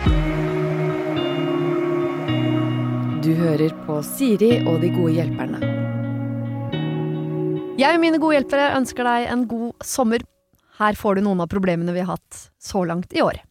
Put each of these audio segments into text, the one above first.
Du hører på Siri og de gode hjelperne. Jeg og mine gode hjelpere ønsker deg en god sommer. Her får du noen av problemene vi har hatt så langt i år.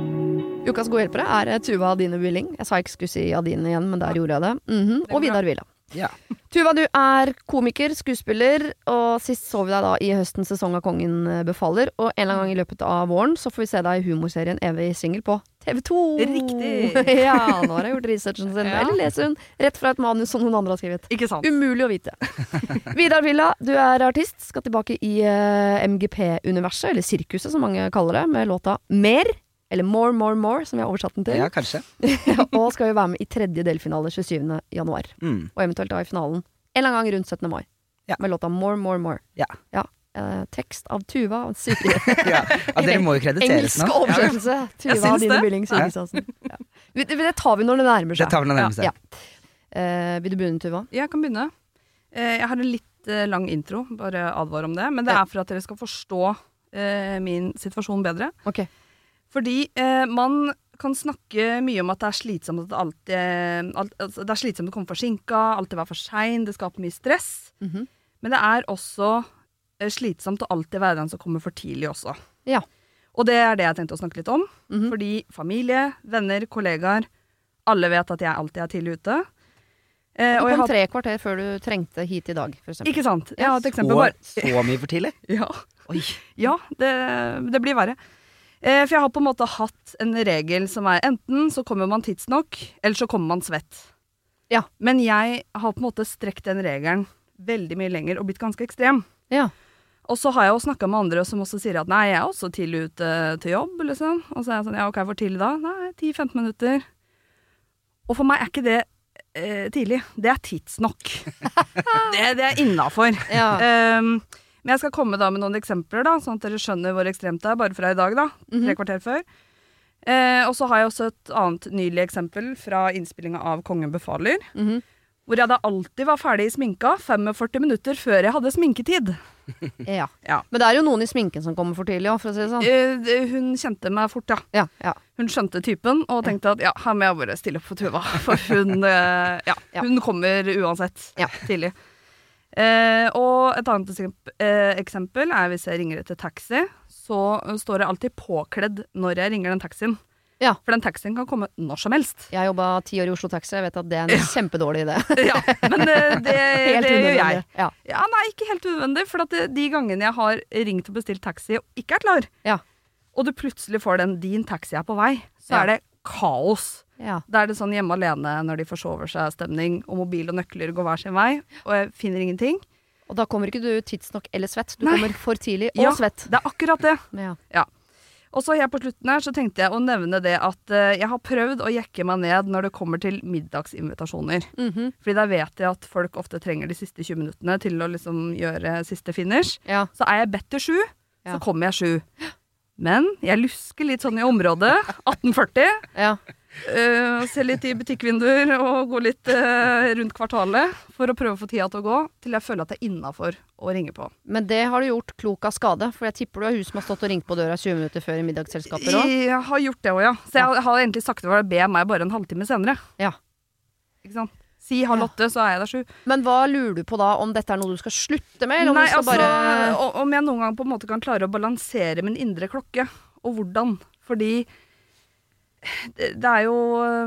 Ukas gode hjelpere er Tuva Adine Billing. Jeg sa ikke skulle si Adine igjen, men der gjorde jeg det. Og Vidar Villa. Ja. Tuva, du er komiker, skuespiller, og sist så vi deg da i høstens sesong av Kongen befaler, og en eller annen gang i løpet av våren så får vi se deg i humorserien Evig Singel på TV2. Riktig! Ja, nå har jeg gjort researchen sin. Ja. Eller leser hun rett fra et manus som noen andre har skrevet. Ikke sant? Umulig å vite. Vidar Villa, du er artist, skal tilbake i MGP-universet, eller sirkuset som mange kaller det, med låta Mer, eller More, som vi har oversatt den til. Ja, kanskje. Og skal jo være med i tredje delfinale 27. januar. Og eventuelt da i finalen en eller annen gang rundt 17. mai. Ja. Med låta More. Ja. Tekst av Tuva og Siri. Ja, dere må jo krediteres nå. Engelsk oversettelse. Jeg Tuva syns Dine det. Billing Sirisasen. Ja. Det tar vi når det nærmer seg. Det tar vel å nærme seg. Ja. Vil du begynne, Tuva? Jeg kan begynne. Jeg har en litt lang intro, bare advar om det. Men det er for at dere skal forstå min situasjon bedre. Ok. Fordi man kan snakke mye om at det er slitsomt at det er slitsomt å komme forsinka, alltid være for sein, det skaper mye stress. Men det er også slitsomt å alltid være den som kommer for tidlig også. Ja. Og det er det jeg tenkte å snakke litt om. Fordi familie, venner, kollegaer, alle vet at jeg alltid er tidlig ute. Du kom 3 kvarter før du trengte hit i dag, for eksempel. Ikke sant? Jeg har et eksempel Så mye for tidlig? Ja. Oi. Ja, det blir verre. For jeg har på en måte hatt en regel som er enten så kommer man tidsnok, eller så kommer man svett. Ja. Men jeg har på en måte strekt den regelen veldig mye lenger og blitt ganske ekstrem. Ja. Og så har jeg jo snakket med andre som også sier at nei, jeg er også tidlig ute til jobb, liksom. Og så er jeg sånn, ja, ok, hvor tidlig da? Nei, 10-15 minutter. Og for meg er ikke det tidlig. Det er tidsnok. det er innenfor. Ja. Men jeg skal komme da med noen eksempler da, sånn at dere skjønner hvor ekstremt det er, bare fra i dag da, 3 kvarter før. Og så har jeg også et annet nylig eksempel fra innspillingen av Kongen befaler, hvor jeg da alltid var ferdig i sminka 45 minutter før jeg hadde sminketid. Ja. Ja. Men det er jo noen i sminken som kommer for tidlig, for å si det sånn. Hun kjente meg fort, ja. Ja. Hun skjønte typen, og tenkte at ja, her må jeg bare stille opp for Tuva, for hun kommer uansett tidlig. Og et annet eksempel er hvis jeg ringer etter taxi, så står jeg alltid påkledd når jeg ringer den taxien. Ja. For den taxien kan komme når som helst. Jeg har jobbet 10 år i Oslo Taxi, jeg vet at det er en kjempedårlig idé. Ja, men det gjør jeg. Ja. Ja, nei, ikke helt unødvendig, for at de gangene jeg har ringt og bestilt taxi og ikke er klar, og du plutselig får din taxi er på vei, så er det kaos. Ja. Da er det sånn hjemme alene når de forsover seg stemning, og mobil og nøkler går hver sin vei, og jeg finner ingenting. Og da kommer ikke du tidsnok eller svett, du kommer for tidlig og svett. Det er akkurat det. Ja. Og så helt på slutten her så tenkte jeg å nevne det at jeg har prøvd å jekke meg ned når det kommer til middagsinvitasjoner. Fordi da vet jeg at folk ofte trenger de siste 20 minuttene til å liksom gjøre siste finish. Ja. Så er jeg bedt til 7, så kommer jeg 7. Men jeg lusker litt sånn i området, 1840. Ja. Se litt i butikkvinduer og gå litt rundt kvartalet for å prøve å få tida til å gå, til jeg føler at det er innenfor å ringe på. Men det har du gjort klok av skade, for jeg tipper du har hus som har stått og ringt på døra 20 minutter før i middagsselskaper også. Jeg har gjort det også, ja. Så jeg har egentlig sagt det var det, be meg bare en halvtime senere. Ja. Ikke sant? Si halv 8, så er jeg der 7. Men hva lurer du på da, om dette er noe du skal slutte med? Eller om Nei, du skal bare... om jeg noen gang på en måte kan klare å balansere min indre klokke, og hvordan. Fordi det er jo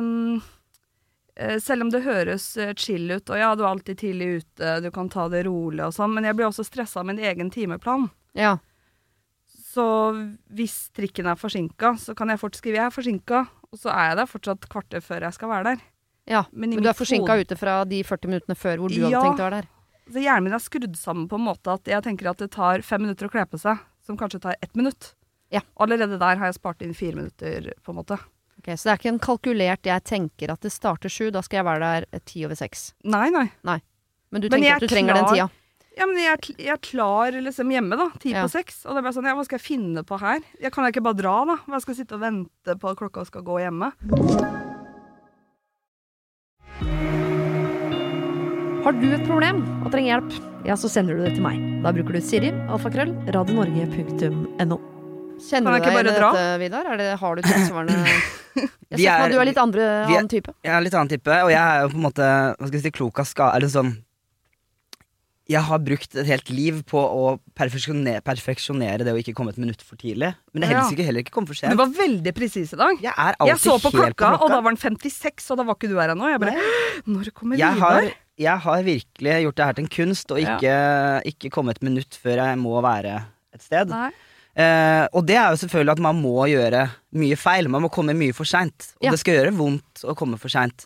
selv om det høres chill ut, og ja, du er alltid tidlig ute, du kan ta det rolig og sånn, men jeg blir også stresset av min egen timeplan. Ja. Så hvis trikken er forsinket, så kan jeg fort skrive jeg er forsinket, og så er jeg der fortsatt kvarter før jeg skal være der. Ja, men du er forsinket ute fra de 40 minuttene før hvor du hadde tenkt å være der. Så hjernen min er skrudd sammen på en måte at jeg tenker at det tar 5 minutter å kle på seg, som kanskje tar 1 minutt. Ja. Allerede der har jeg spart inn 4 minutter på en måte. Ok, så det er ikke en kalkulert jeg tenker at det starter 7, da skal jeg være der 10:06. Nei. Men du tenker at du trenger den tida. Ja, men jeg er klar liksom hjemme da, 5:10. Og det er bare sånn, ja, hva skal jeg finne på her? Jeg kan ikke bare dra da, hva skal jeg sitte og vente på at klokka skal gå hjemme? Har du et problem og trenger hjelp, ja, så sender du det til meg. Da bruker du Siri, alfakrøll, radionorge.no. Kjenner du ikke deg bare igjen i dra? dette, Vidar? Har du tilsvarende Jeg Vi ser for meg er- at du er litt annen type. Jeg er litt annen type, og jeg er jo på en måte, hva skal jeg si, klok av skade, eller sånn. Jeg har brukt et helt liv på å perfeksjonere det å ikke komme et minutt for tidlig. Men det er Ja. heller ikke komme for Du sent. var veldig presis i dag. Jeg er alltid Jeg så på helt klokka, og da var den 56, og da var ikke du her ennå. Jeg bare, når kommer Vidar? Jeg har virkelig gjort det her til en kunst, og ikke komme et minutt før jeg må være et sted. Nei. Og det er jo selvfølgelig at man må gjøre mye feil. Man må komme mye for sent. Og Ja. det skal gjøre vondt å komme for sent.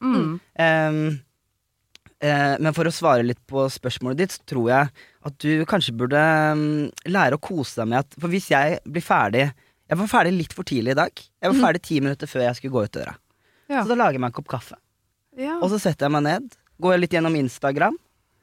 Men for å svare litt på spørsmålet ditt, så tror jeg at du kanskje burde lære å kose deg med at For hvis jeg blir ferdig Jeg var ferdig litt for tidlig i dag. Jeg var ferdig 10 minutter før jeg skulle gå ut døra. Ja. Så da lager jeg meg en kopp kaffe. Ja. Og så setter jeg meg ned, går litt gjennom Instagram.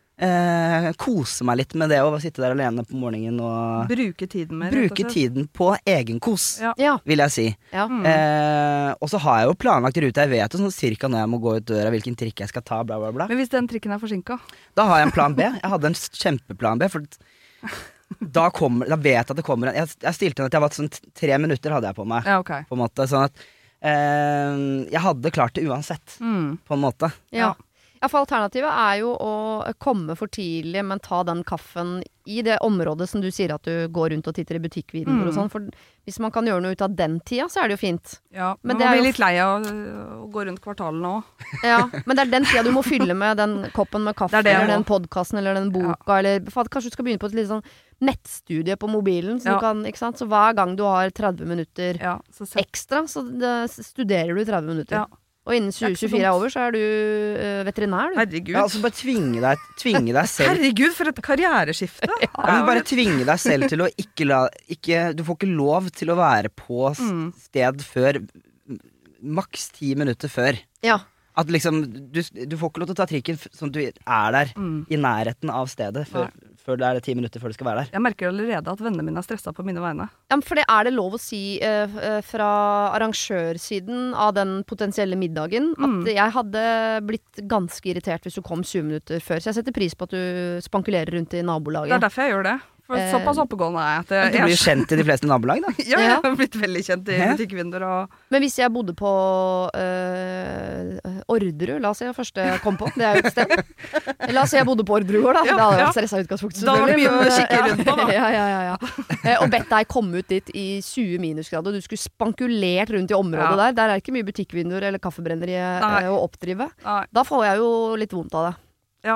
Koser meg litt med det å sitte der alene på morgenen og Bruke tiden mer. rett og bruke slett. tiden på egenkos, Ja. Ja. vil jeg si. Ja. Og så har jeg jo planlagt rute. Jeg vet jo sånn cirka når jeg må gå ut døra, hvilken trikk jeg skal ta, bla, bla, bla. Men hvis den trikken er forsinka? Da har jeg en plan B. Jeg hadde en kjempeplan B. For da vet jeg at det kommer Jeg stilte den at jeg var sånn 3 minutter hadde jeg på meg. Ja, ok. På en måte, sånn at jeg hadde klart det uansett. På en måte. Ja. Ja, for alternativet er jo å komme for tidlig, men ta den kaffen i det området som du sier at du går rundt og titter i butikkvinduer og sånn. For hvis man kan gjøre noe ut av den tida, så er det jo fint. Ja, Men men det man er blir jo litt lei av å gå rundt kvartalet nå. Ja, men det er den tida du må fylle med den koppen med kaffe, Det er det jeg eller må. den podkasten, eller den boka, eller kanskje du skal begynne på et litt sånn nettstudie på mobilen, så Ja. du kan, ikke sant? Så hver gang du har 30 minutter Ja, så sett. ekstra, så studerer du i 30 minutter. Ja. Og innen er ikke så 2024 er dumt. over, så er du veterinær, du. Herregud. Ja, altså bare tvinge deg selv. Herregud, for et karriereskifte. Ja, men bare tvinge deg selv til å Du får ikke lov til å være på sted før maks 10 minutter før. Ja. At liksom Du får ikke lov til å ta trikken sånn at du er der i nærheten av stedet før det er 10 minutter før du skal være der. Jeg merker allerede at vennene mine er stressa på mine vegne. Ja, men for det er det lov å si fra arrangørsiden av den potensielle middagen at jeg hadde blitt ganske irritert hvis du kom 20 minutter før. Så jeg setter pris på at du spankulerer rundt i Det nabolaget. er derfor jeg gjør det. For såpass oppegående er jeg. At Du jeg blir kjent i de fleste nabolag, da. ja, jeg har blitt veldig kjent i Hæ? butikkvinduer og Men hvis jeg bodde på Orderud, la oss si det første jeg kom på, det er jo et sted. La oss si jeg bodde på Orderud gård, da. Ja, Da hadde jeg ja. vært stressa i utgangspunktet, Da var det selvfølgelig, mye å men, kikke rundt på, da. Ja. Og bedt deg komme ut dit i 20 minusgrader, og du skulle spankulert rundt i området Ja. der. Der er det ikke mye butikkvinduer eller kaffebrenneri Nei. å oppdrive. Nei. Da får jeg jo litt vondt av det. Ja.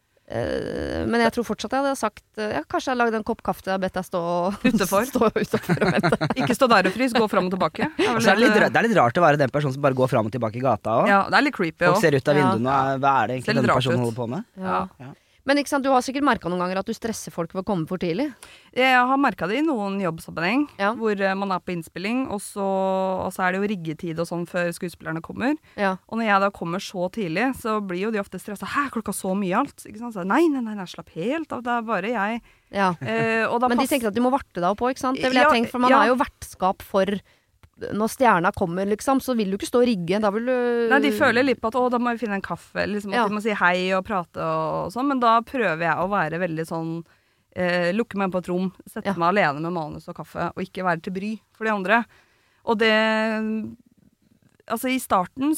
Men jeg tror fortsatt jeg hadde sagt kanskje jeg hadde lagd en kopp kaffe til jeg hadde bedt deg stå Utenfor. stå utenfor og vente. Ikke stå der og frys, gå fram og tilbake. Og så er det litt rart å være den personen som bare går fram og tilbake i gata òg. Ja, det er litt creepy Folk òg. ser ut av Ja. vinduene, og hva er det Ser egentlig litt denne rart personen ut. holder på med? Ja. Ja. Men ikke sant, du har sikkert merka noen ganger at du stresser folk ved å komme for tidlig. Jeg har merka det i noen jobbsammenheng, Ja. hvor man er på innspilling, og så er det jo riggetid og sånn før skuespillerne kommer. Ja. Og når jeg da kommer så tidlig, så blir jo de ofte stressa. 'Hæ, klokka så mye alt?' Ikke sant? Så, nei, slapp helt av. Det er bare jeg. Ja. Og da Men de tenker at de må varte deg opp òg, ikke sant? Det ville jeg Ja, tenkt, for man ja. er jo vertskap for når stjerna kommer, liksom, så vil du ikke stå og rigge. Da vil du Nei, de føler litt på at 'å, da må vi finne en kaffe', liksom at Ja. de må si hei og prate og sånn. Men da prøver jeg å være veldig sånn lukke meg inn på et rom, sette Ja. meg alene med manus og kaffe, og ikke være til bry for de andre. Og det Altså, i starten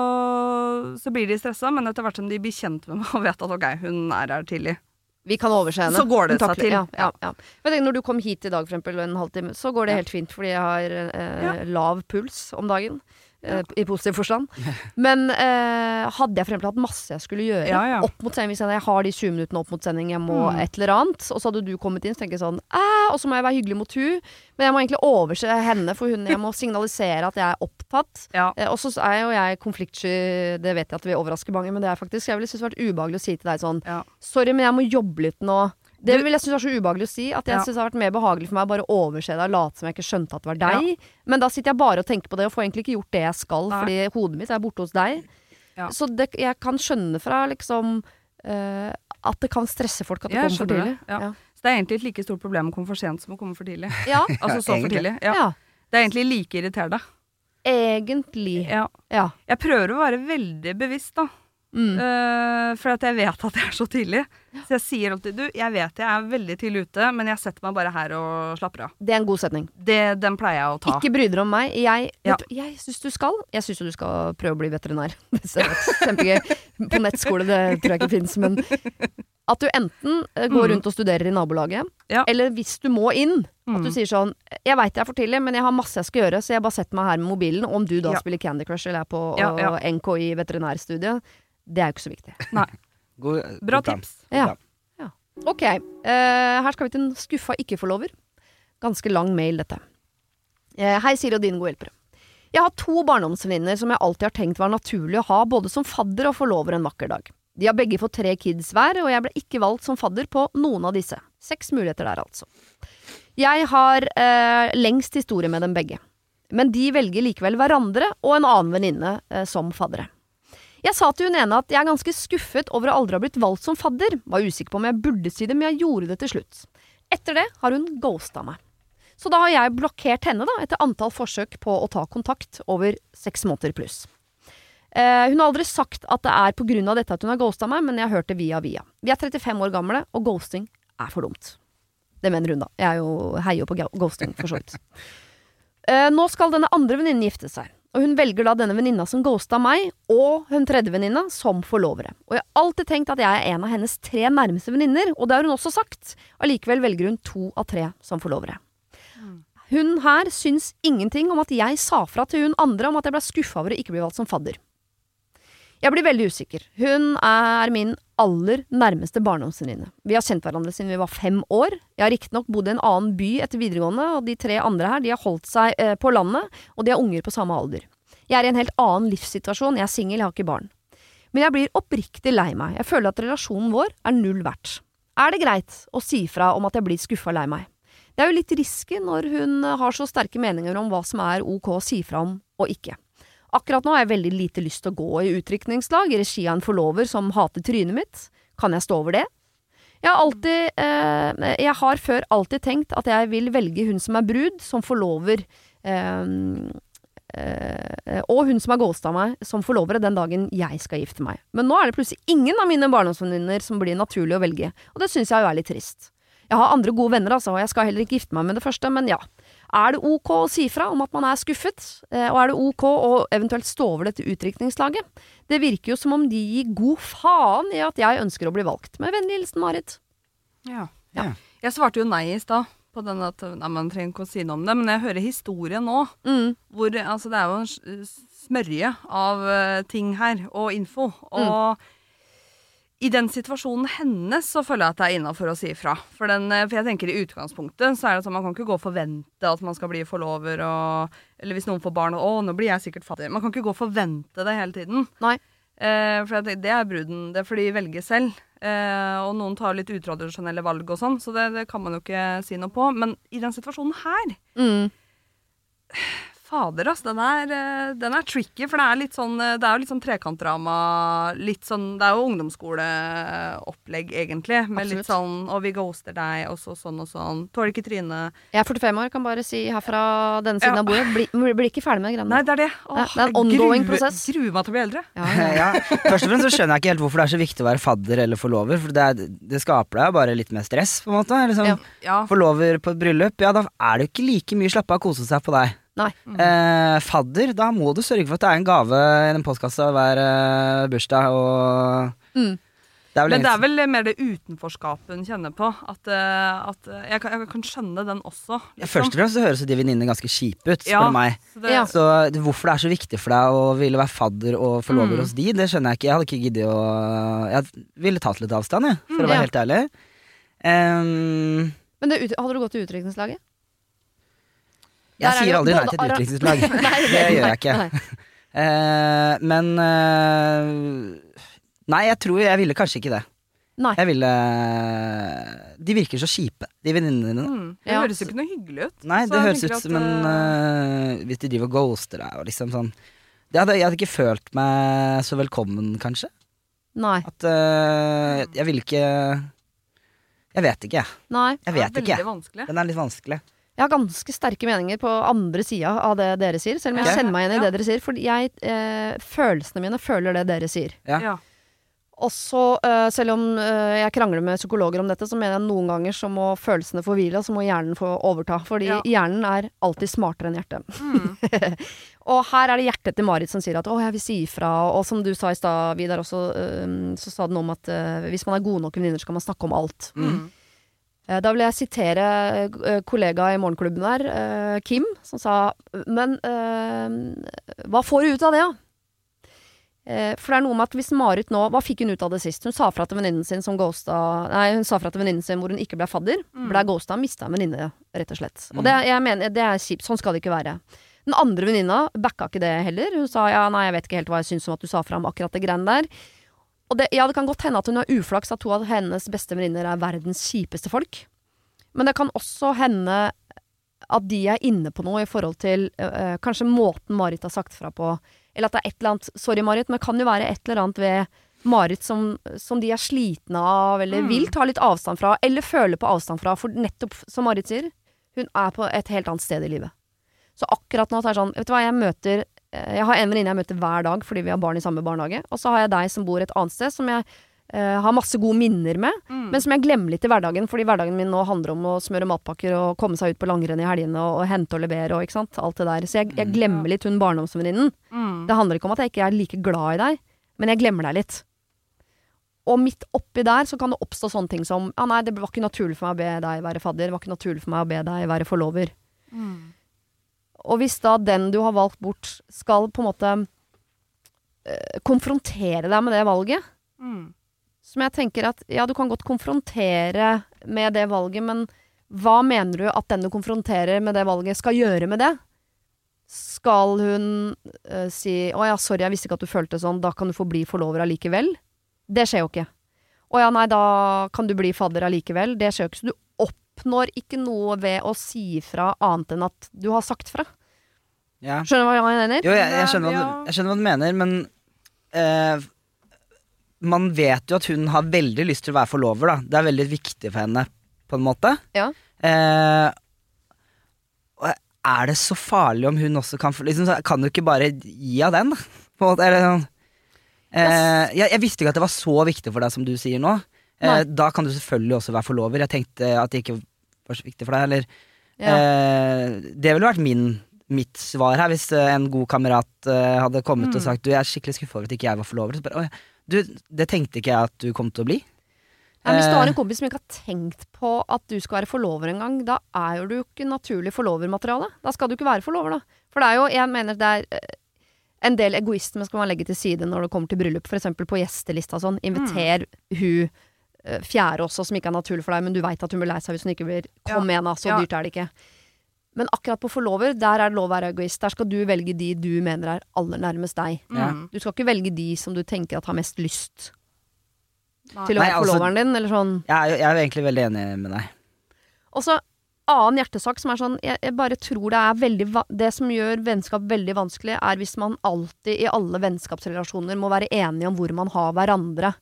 så blir de stressa, men etter hvert som de blir kjent med meg og vet at ok, hun er her tidlig. Vi kan overse henne. Så går det Hun seg takler- til. Ja, ja, ja. Jeg tenker, når du kom hit i dag, for eksempel, en halvtime, så går det Ja. helt fint, fordi jeg har Ja. lav puls om dagen. I positiv forstand. Men hadde jeg for eksempel hatt masse jeg skulle gjøre Ja. opp mot sending, hvis jeg har de 20 minuttene opp mot sending, jeg må et eller annet, og så hadde du kommet inn, så tenker jeg sånn og så må jeg være hyggelig mot hun, men jeg må egentlig overse henne, for jeg må signalisere at jeg er opptatt. Ja. Og så er jo jeg konfliktsky, det vet jeg at vil overraske mange, men det er faktisk, jeg ville synes det vært ubehagelig å si til deg sånn Ja. sorry, men jeg må jobbe litt nå. Det Du- vil jeg synes er så ubehagelig å si, at jeg Ja. synes det har vært mer behagelig for meg å bare overse deg og late som jeg ikke skjønte at det var deg. Men da sitter jeg bare og tenker på det og får egentlig ikke gjort det jeg skal, Nei. fordi hodet mitt er borte hos deg. Ja. Så jeg kan skjønne fra liksom at det kan stresse folk at det Jeg kommer for skjønner tidlig. det, ja. Så det er egentlig et like stort problem å komme for sent som å komme for tidlig. Ja. Altså så for egentlig. tidlig. Ja. Ja. Det er egentlig like irriterende. Egentlig. Ja. Ja. Jeg prøver å være veldig bevisst, da. For at jeg vet at jeg så tidlig. Så jeg sier alltid, jeg vet jeg veldig tidlig ute, men jeg setter meg bare her og slapper av. Det en god setning. Den pleier jeg å ta. Ikke bry dere om meg. Jeg synes du skal prøve å bli veterinær. Det er kjempegøy. På nettskole, det tror jeg ikke finnes, men at du enten går rundt og studerer i nabolaget, eller hvis du må inn, at du sier sånn, jeg vet jeg er for tidlig, men jeg har masse jeg skal gjøre, så jeg bare setter meg her med mobilen, og om du da spiller Candy Crush eller er på NK i veterinærstudiet, det er jo ikke så viktig. Nei. Bra god tips. Ja. Ok, her skal vi til en skuffa ikke-forlover. Ganske lang mail dette. Hei Siri og dine gode hjelpere. Jeg har 2 barndomsvenninner som jeg alltid har tenkt var naturlig å ha både som fadder og forlover en vakker dag. De har begge fått 3 kids hver, og jeg ble ikke valgt som fadder på noen av disse. 6 muligheter der altså. Jeg har lengst historie med dem begge. Men de velger likevel hverandre og en annen venninne som faddere. Jeg sa til hun ene at jeg er ganske skuffet over å aldri ha blitt valgt som fadder. Var usikker på om jeg burde si det, men jeg gjorde det til slutt. Etter det har hun ghostet meg. Så da har jeg blokkert henne etter antall forsøk på å ta kontakt over 6 måneder pluss. Hun har aldri sagt at det er på grunn av dette at hun har ghostet meg, men jeg har hørt det via. Vi er 35 år gamle, og ghosting er for dumt. Det mener hun da. Jeg heier jo på ghosting, for så vidt. Nå skal denne andre venninnen gifte seg, og hun velger da denne venninna som ghostet meg, og hun tredje venninna som forlovere. Og jeg har alltid tenkt at jeg er en av hennes 3 nærmeste venninner, og det har hun også sagt. Allikevel velger hun 2 av 3 som forlovere. Hun her syns ingenting om at jeg sa fra til hun andre om at jeg ble skuffet over å ikke bli valgt som fadder. Jeg blir veldig usikker. Hun er min aller nærmeste barndomsvenninne. Vi har kjent hverandre siden vi var 5 år. Jeg har riktignok bodd i en annen by etter videregående, og de 3 andre her, de har holdt seg på landet, og de har unger på samme alder. Jeg er i en helt annen livssituasjon. Jeg er single, jeg har ikke barn. Men jeg blir oppriktig lei meg. Jeg føler at relasjonen vår er null verdt. Er det greit å si fra om at jeg blir skuffet lei meg? Det er jo litt risky når hun har så sterke meninger om hva som er ok å si fra om og ikke. Akkurat nå har jeg veldig lite lyst til å gå i utdrikningslag i regi av en forlover som hater trynet mitt. Kan jeg stå over det? Jeg har før alltid tenkt at jeg vil velge hun som er brud, som forlover, og hun som har ghostet meg som forlovere den dagen jeg skal gifte meg. Men nå er det plutselig ingen av mine barndomsvenninner som blir naturlig å velge, og det synes jeg jo er litt trist. Jeg har andre gode venner altså, og jeg skal heller ikke gifte meg med det første, men ja. Er det ok å si fra om at man er skuffet? Og er det ok å eventuelt stå over dette utdrikningslaget? Det virker jo som om de gir god faen i at jeg ønsker å bli valgt. Med vennlig hilsen, Marit. Ja. Jeg svarte jo nei i stad på den at man trenger ikke å si noe om det, men jeg hører historien nå, hvor altså, det er jo en smørje av ting her, og info, og i den situasjonen hennes så føler jeg at det er innenfor å si ifra. For jeg tenker i utgangspunktet så er det sånn man kan ikke gå og forvente at man skal bli forlover, eller hvis noen får barn, nå blir jeg sikkert fattig. Man kan ikke gå og forvente det hele tiden. Nei. For det er bruden, det er fordi de velger selv. Og noen tar litt utradisjonelle valg og sånn, så det kan man jo ikke si noe på. Men i den situasjonen her fader, ass, den er tricky, for det er jo litt sånn trekantdrama, litt sånn, det er jo ungdomsskoleopplegg egentlig, med Absolutt. litt sånn, og vi ghoster deg, og sånn og sånn, tåler ikke trynet. Jeg er 45 år, kan bare si herfra denne siden av bordet, blir ikke ferdig med det greiene. Nei, det er det. Det er en ongoing prosess. Gruer meg til å bli eldre. Ja. Først og fremst så skjønner jeg ikke helt hvorfor det er så viktig å være fadder eller forlover, for det skaper deg bare litt mer stress, på en måte. Liksom, forlover på et bryllup, ja, da er det jo ikke like mye slappe av å kose seg på deg. Nei. Fadder, da må du sørge for at det er en gave i den postkassa hver bursdag, og Men det er vel mer det utenforskapet hun kjenner på, at jeg kan skjønne den også. Liksom. Først og fremst så høres jo de venninnene ganske kjipe ut, spør du meg. Så hvorfor det er så viktig for deg å ville være fadder og forlover hos de, det skjønner jeg ikke. Jeg hadde ikke giddet å Jeg ville tatt litt avstand, for å være helt ærlig. Men hadde du gått til utdrikningslaget? Jeg sier aldri nei til et utdrikningslag. Det gjør jeg ikke. Men nei, jeg tror jeg ville kanskje ikke det. Nei. Jeg ville De virker så kjipe, de venninnene dine. Det høres jo ikke noe hyggelig ut. Nei, det høres ut som hvis de driver og ghoster deg og liksom sånn. Jeg hadde ikke følt meg så velkommen, kanskje. Nei. At jeg ville ikke Jeg vet ikke. Nei. Jeg vet ikke. Vanskelig. Den er litt vanskelig. Jeg har ganske sterke meninger på andre siden av det dere sier, selv om jeg kjenner meg igjen i det dere sier, fordi følelsene mine føler det dere sier. Ja. Og så, selv om jeg krangler med psykologer om dette, så mener jeg noen ganger så må følelsene få hvile, og så må hjernen få overta. Fordi hjernen er alltid smartere enn hjertet. Og her er det hjertet til Marit som sier at jeg vil si ifra. Og som du sa i stad, Vidar også, så sa den om at hvis man er gode nok venninner, så kan man snakke om alt. Da vil jeg sitere kollega i morgenklubben der, Kim, som sa, men hva får du ut av det, da? For det er noe med at hvis Marit nå, hva fikk hun ut av det sist? Hun sa fra til venninnen sin som hun sa fra til venninnen sin hvor hun ikke ble fadder, ble ghosta, mistet en venninne, rett og slett. Og det, jeg mener, det er kjipt, sånn skal det ikke være. Den andre venninna backa ikke det heller. Hun sa, nei, jeg vet ikke helt hva jeg synes om at du sa fra om akkurat det greiene der. Og det kan godt hende at hun har uflaks at to av hennes beste venninner er verdens kjipeste folk. Men det kan også hende at de er inne på noe i forhold til kanskje måten Marit har sagt fra på, eller at det er et eller annet, sorry Marit, men det kan jo være et eller annet ved Marit som de er slitne av, eller vil ta litt avstand fra, eller føler på avstand fra, for nettopp, som Marit sier, hun er på et helt annet sted i livet. Så akkurat nå så er det sånn, vet du hva, jeg har en venninne jeg møter hver dag, fordi vi har barn i samme barnehage, og så har jeg deg som bor et annet sted, som jeg har masse gode minner med, men som jeg glemmer litt i hverdagen, fordi hverdagen min nå handler om å smøre matpakker og komme seg ut på langrenn i helgene og hente og levere og ikke sant, alt det der. Så jeg glemmer litt hun barndomsvenninnen. Det handler ikke om at jeg ikke er like glad i deg, men jeg glemmer deg litt. Og midt oppi der så kan det oppstå sånne ting som, nei, det var ikke naturlig for meg å be deg være fadder, det var ikke naturlig for meg å be deg være forlover. Og hvis da den du har valgt bort skal på en måte konfrontere deg med det valget, som jeg tenker at, ja, du kan godt konfrontere med det valget, men hva mener du at den du konfronterer med det valget skal gjøre med det? Skal hun si, ja, sorry, jeg visste ikke at du følte sånn, da kan du få bli forlover allikevel? Det skjer jo ikke. Ja, nei, da kan du bli fadder allikevel. Det skjer jo ikke, så du oppnår ikke noe ved å si fra annet enn at du har sagt fra. Ja. Skjønner du hva jeg mener? Jo, jeg skjønner hva du mener, men man vet jo at hun har veldig lyst til å være forlover, da. Det er veldig viktig for henne, på en måte. Ja. Og er det så farlig om hun også kan liksom, kan du ikke bare gi av den, da? På en måte, eller sånn. Jeg visste ikke at det var så viktig for deg som du sier nå. Da kan du selvfølgelig også være forlover. Jeg tenkte at det ikke var så viktig for deg, eller det ville vært mitt svar her hvis en god kamerat hadde kommet og sagt, du, jeg er skikkelig skuffet over at ikke jeg var forlover. Så bare, du, det tenkte ikke jeg at du kom til å bli. Hvis du har en kompis som ikke har tenkt på at du skal være forlover en gang, da er jo du ikke naturlig forlovermateriale. Da skal du ikke være forlover, da. For det er jo, jeg mener det er en del egoisme skal man legge til side når det kommer til bryllup, for eksempel på gjestelista sånn, inviter hun fjerde også, som ikke er naturlig for deg, men du vet at hun blir lei seg hvis hun ikke blir, kom igjen da, så dyrt er det ikke. Men akkurat på forlover, der er det lov å være egoist. Der skal du velge de du mener er aller nærmest deg. Du skal ikke velge de som du tenker at har mest lyst til å være forloveren din, eller sånn. Jeg er egentlig veldig enig med deg. Og så annen hjertesak som er sånn, jeg bare tror det er veldig, det som gjør vennskap veldig vanskelig, er hvis man alltid i alle vennskapsrelasjoner må være enige om hvor man har hverandre.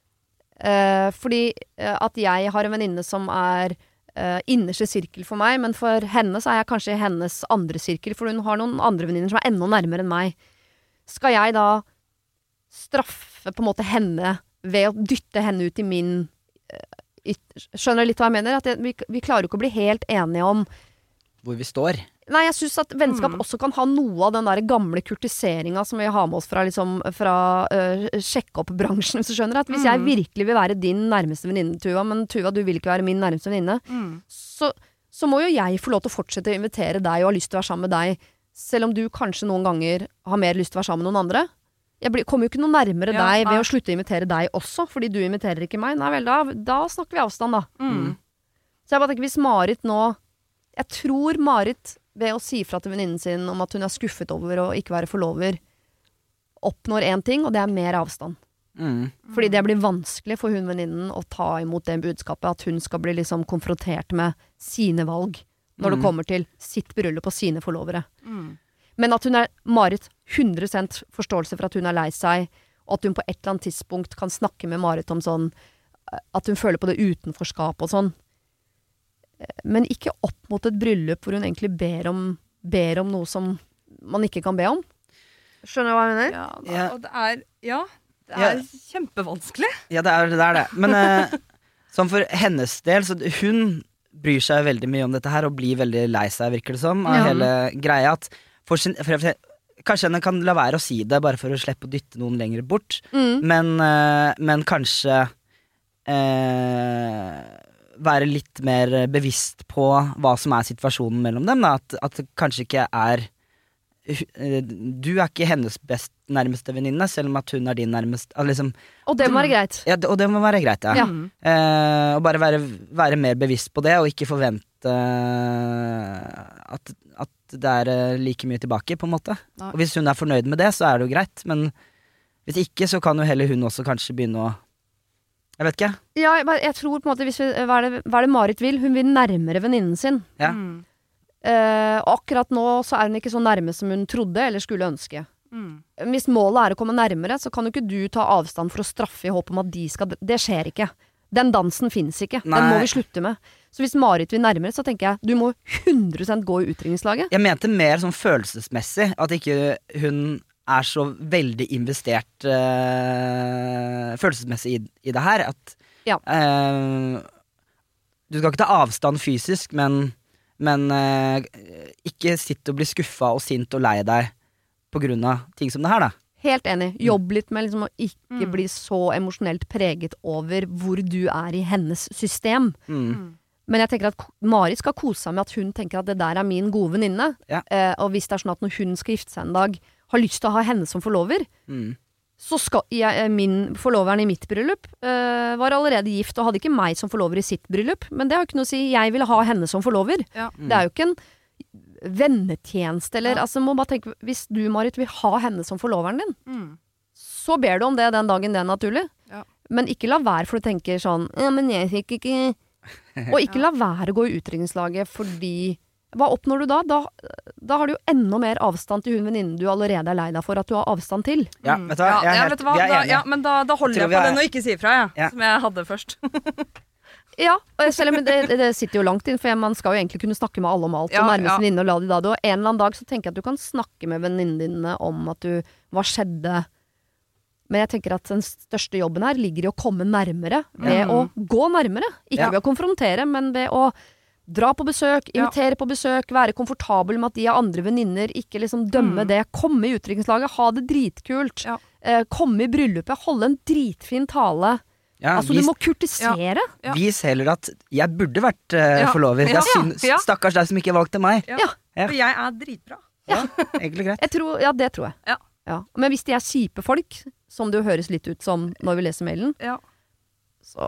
Fordi at jeg har en venninne som er innerste sirkel for meg, men for henne så er jeg kanskje i hennes andre sirkel, for hun har noen andre venninner som er enda nærmere enn meg. Skal jeg da straffe på en måte henne ved å dytte henne ut i min skjønner du litt hva jeg mener? At vi klarer jo ikke å bli helt enige om hvor vi står. Nei, jeg synes at vennskap også kan ha noe av den der gamle kurtiseringa som vi har med oss fra sjekke opp bransjen, hvis du skjønner. At hvis jeg virkelig vil være din nærmeste venninne, Tuva, men Tuva, du vil ikke være min nærmeste venninne, så må jo jeg få lov til å fortsette å invitere deg og ha lyst til å være sammen med deg, selv om du kanskje noen ganger har mer lyst til å være sammen med noen andre. Jeg kommer jo ikke noe nærmere deg ved å slutte å invitere deg også, fordi du inviterer ikke meg. Nei vel, da snakker vi avstand, da. Så jeg bare tenker, hvis Marit nå, jeg tror Marit ved å si fra til venninnen sin om at hun er skuffet over å ikke være forlover, oppnår en ting, og det er mer avstand. Fordi det blir vanskelig for hun venninnen å ta imot det budskapet, at hun skal bli liksom konfrontert med sine valg når det kommer til sitt bryllup og sine forlovere. Men at hun er Marit 100% forståelse for at hun er lei seg, og at hun på et eller annet tidspunkt kan snakke med Marit om sånn, at hun føler på det utenforskap og sånn. Men ikke opp mot et bryllup hvor hun egentlig ber om noe som man ikke kan be om. Skjønner du hva jeg mener? Og det er, Det kjempevanskelig. Ja, det er det. Men sånn for hennes del, så hun bryr seg veldig mye om dette her, og blir veldig lei seg, virker det som, av hele greia. At kanskje henne kan la være å si det, bare for å slippe å dytte noen lenger bort. Men kanskje være litt mer bevisst på hva som situasjonen mellom dem, da. At det kanskje ikke du ikke hennes nærmeste venninne, selv om at hun din nærmeste liksom, og det må være greit. Ja, og det må være greit, ja. Og bare være mer bevisst på det, og ikke forvente at det like mye tilbake, på en måte. Og hvis hun fornøyd med det, så det jo greit. Men hvis ikke, så kan jo heller hun også kanskje begynne å Jeg vet ikke. Ja, jeg tror på en måte hva er det Marit vil? Hun vil nærmere venninnen sin. Ja. Og akkurat nå så hun ikke så nærme som hun trodde eller skulle ønske. Hvis målet å komme nærmere, så kan jo ikke du ta avstand for å straffe i håp om at de skal Det skjer ikke. Den dansen finnes ikke. Nei. Den må vi slutte med. Så hvis Marit vil nærmere, så tenker jeg du må 100% gå i utdrikningslaget. Jeg mente mer sånn følelsesmessig, at ikke hun så veldig investert følelsesmessig i det her, at du skal ikke ta avstand fysisk, men ikke sitte og bli skuffa og sint og lei deg på grunn av ting som det her, da. Helt enig. Jobb litt med liksom å ikke bli så emosjonelt preget over hvor du i hennes system. Men jeg tenker at Marit skal kose seg med at hun tenker at det der min gode venninne. Og hvis det sånn at når hun skal gifte seg en dag, har lyst til å ha henne som forlover, så skal min forloveren i mitt bryllup var allerede gift og hadde ikke meg som forlover i sitt bryllup. Men det har ikke noe å si. Jeg ville ha henne som forlover. Det jo ikke en vennetjeneste eller altså må bare tenke, hvis du Marit vil ha henne som forloveren din, så ber du om det den dagen det naturlig. Men ikke la være for du tenker sånn men jeg fikk ikke og ikke la være å gå i utdrikningslaget fordi hva oppnår du da? Da har du jo enda mer avstand til hun venninnen du allerede lei deg for at du har avstand til. Ja, vet du hva? Men da holder jeg på den og ikke sier fra, som jeg hadde først. Ja, selv om det sitter jo langt inn, for man skal jo egentlig kunne snakke med alle om alt, og nærmest venninne og la de da. Og en eller annen dag så tenker jeg at du kan snakke med venninnene dine om at hva skjedde. Men jeg tenker at den største jobben her ligger i å komme nærmere, ved å gå nærmere. Ikke ved å konfrontere, men ved å dra på besøk, invitere på besøk, være komfortabel med at de har andre venninner, ikke liksom dømme det, komme i utdrikningslaget, ha det dritkult, komme i bryllupet, holde en dritfin tale. Altså du må kurtisere. Vis heller at jeg burde vært forlover. Stakkars deg som ikke valgte meg. For jeg dritbra. Egentlig greit. Det tror jeg. Men hvis de kjipe folk, som det jo høres litt ut som når vi leser mailen, så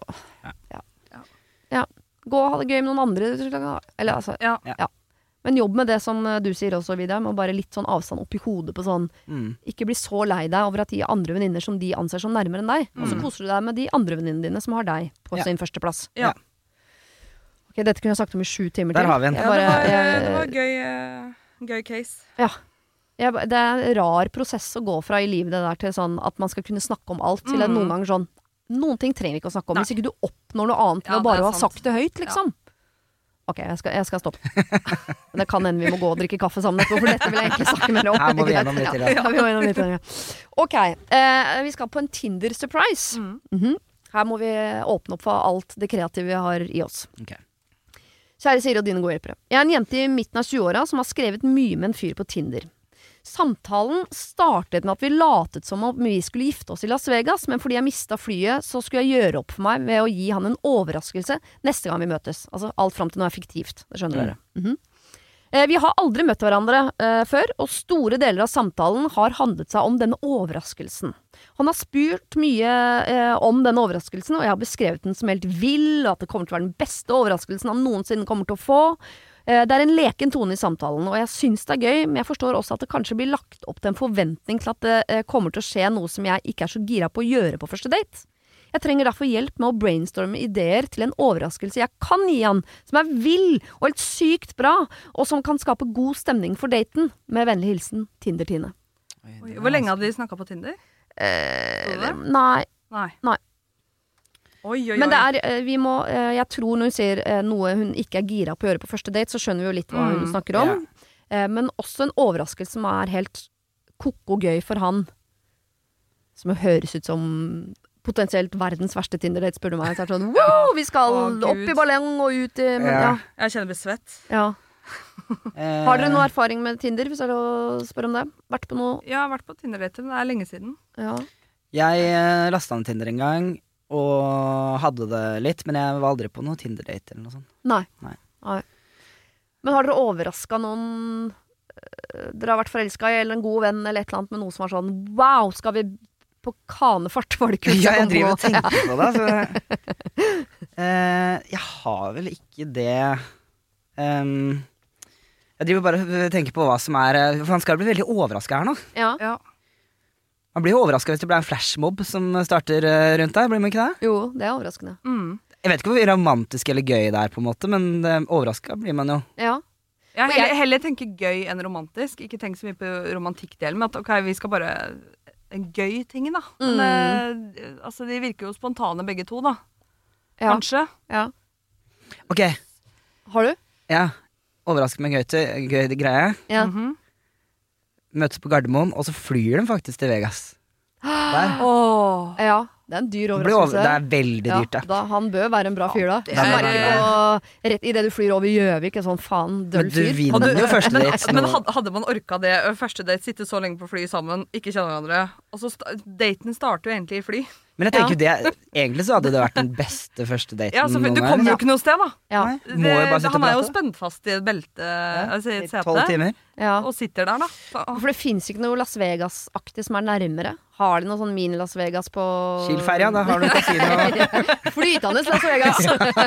gå og ha det gøy med noen andre. Eller, altså, Men jobb med det som du sier også, Vidar, med bare litt sånn avstand opp i hodet på sånn ikke bli så lei deg over at de har andre venninner som de anser som nærmere enn deg. Og så koser du deg med de andre venninnene dine som har deg på sin første plass. Ok, dette kunne jeg sagt om i 7 timer til. Der har vi en. Det var gøy case. Det en rar prosess å gå fra i livet det der til sånn at man skal kunne snakke om alt, til noen ganger sånn noen ting trenger vi ikke å snakke om. Hvis ikke du oppnår noe annet ved å bare ha sagt det høyt, liksom. Ok, jeg skal stoppe. Men det kan hende vi må gå og drikke kaffe sammen etterpå, for dette vil jeg egentlig snakke mer om. Her må vi gjennom litt til det. Ok, vi skal på en Tinder-surprise. Her må vi åpne opp for alt det kreative vi har i oss. Kjære Siri og dine gode hjelpere. Jeg en jente i midten av 20-åra som har skrevet mye med en fyr på Tinder. Samtalen startet med at vi latet som om vi skulle gifte oss i Las Vegas, men fordi jeg mistet flyet, så skulle jeg gjøre opp for meg ved å gi han en overraskelse neste gang vi møtes. Altså alt frem til nå fiktivt, det skjønner dere. Vi har aldri møtt hverandre før, og store deler av samtalen har handlet seg om denne overraskelsen. Han har spurt mye om denne overraskelsen, og jeg har beskrevet den som helt vill, og at det kommer til å være den beste overraskelsen han noensinne kommer til å få. Det en leken tone i samtalen, og jeg synes det gøy, men jeg forstår også at det kanskje blir lagt opp til en forventning til at det kommer til å skje noe som jeg ikke så gira på å gjøre på første date. Jeg trenger derfor hjelp med å brainstorme ideer til en overraskelse jeg kan gi han, som vill og helt sykt bra, og som kan skape god stemning for daten. Med vennlig hilsen, Tinder-Tine. Hvor lenge hadde de snakket på Tinder? Nei. Oi. Men det vi må, jeg tror når hun sier noe hun ikke gira på å gjøre på første date, så skjønner vi jo litt hva hun snakker om. Men også en overraskelse som helt koko gøy for han. som høres ut som potensielt verdens verste Tinder-date, spør du meg. Så er det sånn, wow, vi skal opp i ballong og ut i... Men, ja. Jeg kjenner meg svett. Ja. Har dere noe erfaring med Tinder, hvis jeg lov å spørre om det? Vært på noe? Jeg har vært på Tinder-date, men det lenge siden. Ja. Jeg lastet ned Tinder en gang, og hadde det litt, men jeg var aldri på noe Tinder-date eller noe sånt. Nei. Nei. Men har dere overrasket noen dere har vært forelsket i, eller en god venn, eller et eller annet med noe som var sånn, wow, skal vi på kanefart, var det kult? Ja, jeg driver og tenker på det. Så, jeg har vel ikke det. Jeg driver bare og tenker på hva som for han skal bli veldig overrasket her nå. Ja. Man blir jo overrasket hvis det blir en flashmob som starter rundt der, blir man ikke det? Jo, det er overraskende. Jeg vet ikke hvor romantisk eller gøy det er på en måte, men overrasket blir man jo. Ja. Jeg heller tenker gøy enn romantisk. Ikke tenk så mye på romantikkdelen, men at ok, vi skal bare en gøy ting da. Men altså, de virker jo spontane begge to da. Kanskje. Ja. Ok. Har du? Ja. Overrasket med gøy greie. Ja. Møtes på Gardermoen, og så flyr de faktisk til Vegas. Der. Ja, det er en dyr overraskelse. Det er veldig dyrt, det. Da, han bør være en bra fyr da. det er- Rett i det du flyr over Gjøvik, en sånn faen døll Men du fyr. vinner jo første date. Men hadde man orka det første date, sitte så lenge på fly sammen, ikke kjenne hverandre, og så daten starter jo egentlig i fly. Men jeg tenker jo det, egentlig så hadde det vært den beste første daten Ja, så noen du gang. kommer jo ikke noe sted da. Ja. Nei, du må jo bare sitte og Han er jo prate. spent fast i et belte, altså i et 12 sete, timer. Ja. og sitter der da. For det finnes ikke noe Las Vegas-aktig som er nærmere. Har de noe sånn mini-Las Vegas på Kiel-ferja, da har du kasino. Flytende Las Vegas.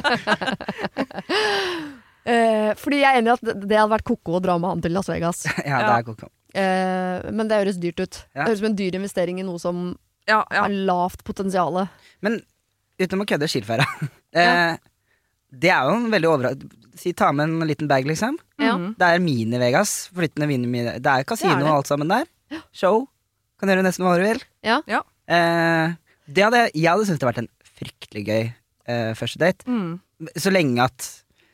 Fordi jeg er enig i at det hadde vært koko å dra med han til Las Vegas. Ja, det er koko. Men det høres dyrt ut. Ja. Det høres som en dyr investering i noe som Ja. har lavt potensiale. Men utenom å kødde Kiel-ferja det er jo en veldig Si ta med en liten bag liksom. Ja. Det er mini-Vegas. Flyttende mini. Det er kasino Det er det. og alt sammen der. Show. Kan gjøre nesten hva du vil. Ja. Jeg hadde syntes det vært en fryktelig gøy første date. Så lenge at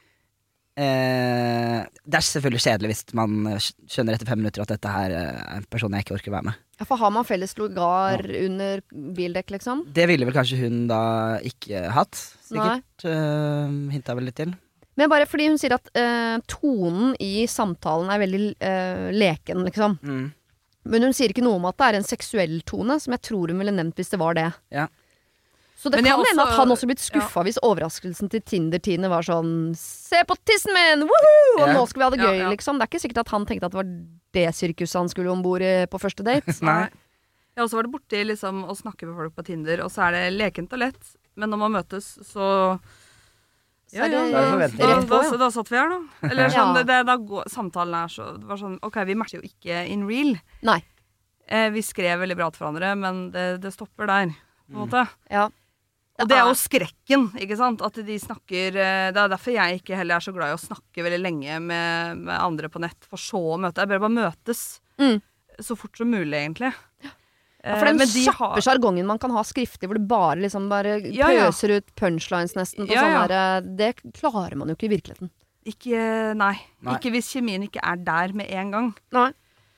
det er selvfølgelig kjedelig hvis man skjønner etter 5 minutter at dette her er en person jeg ikke orker være med. Ja, for har man felles lugar under bildekk, liksom? Det ville vel kanskje hun da ikke hatt. Sikkert hintet vel litt til. Men bare fordi hun sier at tonen i samtalen er veldig leken, liksom. Men hun sier ikke noe om at det er en seksuell tone, som jeg tror hun ville nevnt hvis det var det. Ja. Så det Men jeg kan hende også- at han også blitt skuffa hvis overraskelsen til Tinder-Tine var sånn Se på tissen min! Woohoo! Og Ja. nå skal vi ha det gøy, Ja. liksom. Det er ikke sikkert at han tenkte at det var det sirkuset han skulle om bord på første date. Nei. Jeg har også vært borti liksom, å snakke med folk på Tinder, og så er det lekent og lett. Men når man møtes, så Så er det Da er det forventet. rett på, ja. da satt vi her, da. Eller sånn, Ja. da går, samtalen er så Det var sånn Ok, vi matcher jo ikke in real. Nei. Vi skrev veldig bra til hverandre, men det stopper der, på en måte. Ja. Og det er jo skrekken, ikke sant? At de snakker Det er derfor jeg ikke heller er så glad i å snakke veldig lenge med andre på nett, for så å møte. Jeg bør bare møtes så fort som mulig, egentlig. Ja, for den Men de kjappe har- sjargongen man kan ha skriftlig, hvor du bare Ja, ja. pøser ut punchlines nesten på Ja, sånn ja. der, det klarer man jo ikke i virkeligheten. Nei. Nei. Ikke hvis kjemien ikke er der med en gang. Nei.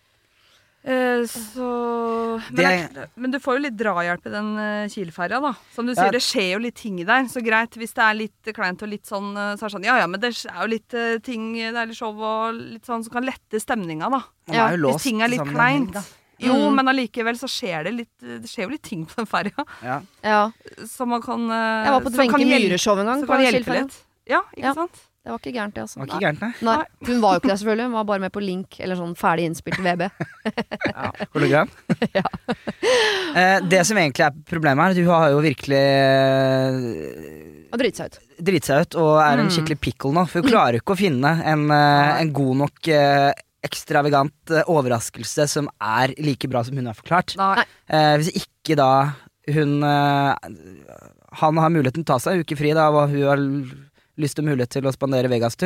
Men du får jo litt drahjelp i den Kiel-ferja, da. Som du Ja. sier, det skjer jo litt ting der. Så greit, hvis det er litt kleint og litt sånn, så er det sånn ja, men det er jo litt ting, det er litt show og litt sånn som kan lette stemninga, da. Man Ja, er jo Hvis låst ting er litt sammen en helg, kleint. da. Jo, men allikevel så skjer det skjer jo litt ting på den ferja. Ja. Ja. Som man kan Jeg var på et som kan Wenche hjelpe- Myhre-show en gang. som på kan hjelpe Kiel-ferja. litt. Ja, ikke Ja. sant? Det var ikke gærent, det, altså. Det var ikke gærent, nei. Nei. Hun var jo ikke det, selvfølgelig. Hun var bare med på link, eller sånn ferdig innspilt VB. Hologram. Det som egentlig er problemet her, du har jo virkelig Og drite seg ut. dritt seg ut og er en skikkelig pickle nå. For hun klarer jo ikke å finne en god nok ekstravagant overraskelse som er like bra som hun har forklart. Nei. Hvis ikke da han har muligheten til å ta seg en uke fri da, og hun har lyst og mulighet til å spandere Vegas-tur,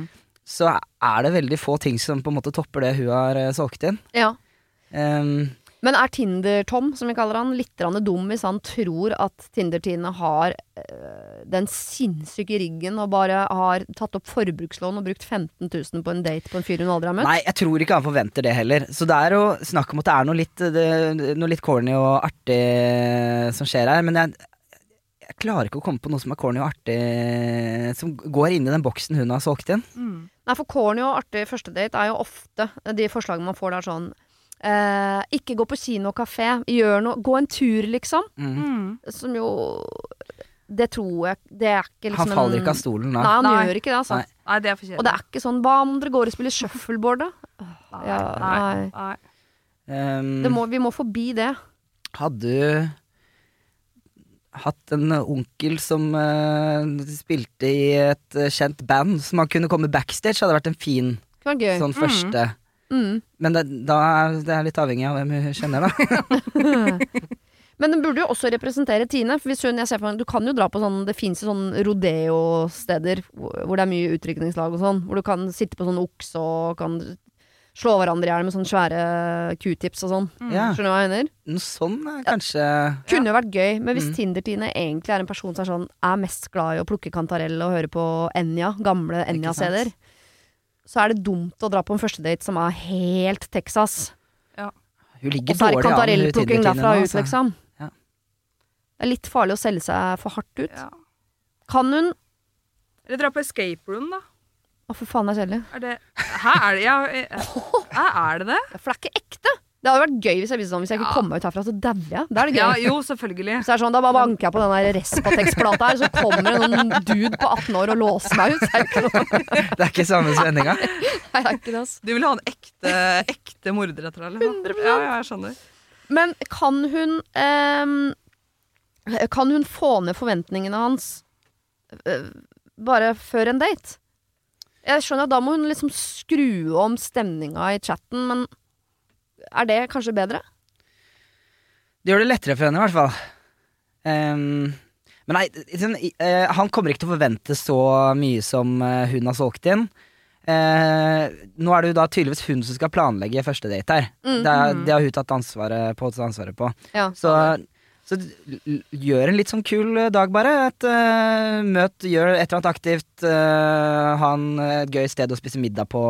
så er det veldig få ting som på en måte topper det hun har solgt inn. Ja. Men Tinder-Tom, som vi kaller han, litt dum hvis han tror at Tinder-Tine har den sinnssyke riggen og bare har tatt opp forbrukslån og brukt 15 000 på en date på en fyr hun aldri har møtt? Nei, jeg tror ikke han forventer det heller. Så det jo snakk om at det noe litt corny og artig som skjer her. Men jeg klarer ikke å komme på noe som corny og artig, som går inn i den boksen hun har solgt inn. Nei, for corny og artig første date jo ofte de forslagene man får der sånn ikke gå på kino og kafé, gå en tur liksom. Som jo det tror jeg det ikke liksom han faller ikke av stolen da. Nei, han gjør ikke det altså. Nei, det for kjedelig. Og det ikke sånn, hva om dere går og spiller shuffleboard da? Nei. Vi må forbi det. Hadde du hatt en onkel som spilte i et kjent band som han kunne komme backstage, hadde vært en fin sånn første. Men det litt avhengig av hvem hun kjenner da. Men den burde jo også representere Tine. For hvis jeg ser på, du kan jo dra på sånn, det finnes jo sånn rodeo-steder hvor det mye utdrikningslag og sånn, hvor du kan sitte på sånn okse og kan slå hverandre i hjel med sånne svære q-tips og sånn. Skjønner du hva jeg mener? Noe sånn kanskje kunne jo vært gøy, men hvis Tinder-Tine egentlig en person som sånn, mest glad i å plukke kantarell og høre på Enya, gamle Enya-CD-er, så det dumt å dra på en første date som helt Texas. Hun ligger og så dårlig kantarellplukking derfra nå, ut, liksom. Det litt farlig å selge seg for hardt ut. Kan hun Eller dra på escape room, da. Å, for faen, det kjedelig. Hæ, det? Er det det? Ja, for det ikke ekte. Det hadde vært gøy hvis jeg visste sånn, hvis jeg ikke kom meg ut herfra, så dauer jeg. Da det gøy. Ja, jo, selvfølgelig. Så sånn, da bare banker jeg på den der Respatex-plata her, så kommer det noen dude på 18 år og låser meg ut. Det ikke samme spenninga. Nei, det ikke det, altså. Du vil ha en ekte morder etter deg, liksom? 100%. Ja, jeg skjønner. Men kan hun få ned forventningene hans bare før en date? Jeg skjønner at da må hun liksom skru om stemninga i chatten, men det kanskje bedre? Det gjør det lettere for henne i hvert fall. Men nei, han kommer ikke til å forvente så mye som hun har solgt inn. Nå det jo da tydeligvis hun som skal planlegge første date her. Det har hun tatt ansvaret på. Ja. Så gjør en litt sånn kul dag bare. Gjør et eller annet aktivt, ha et gøy sted å spise middag på,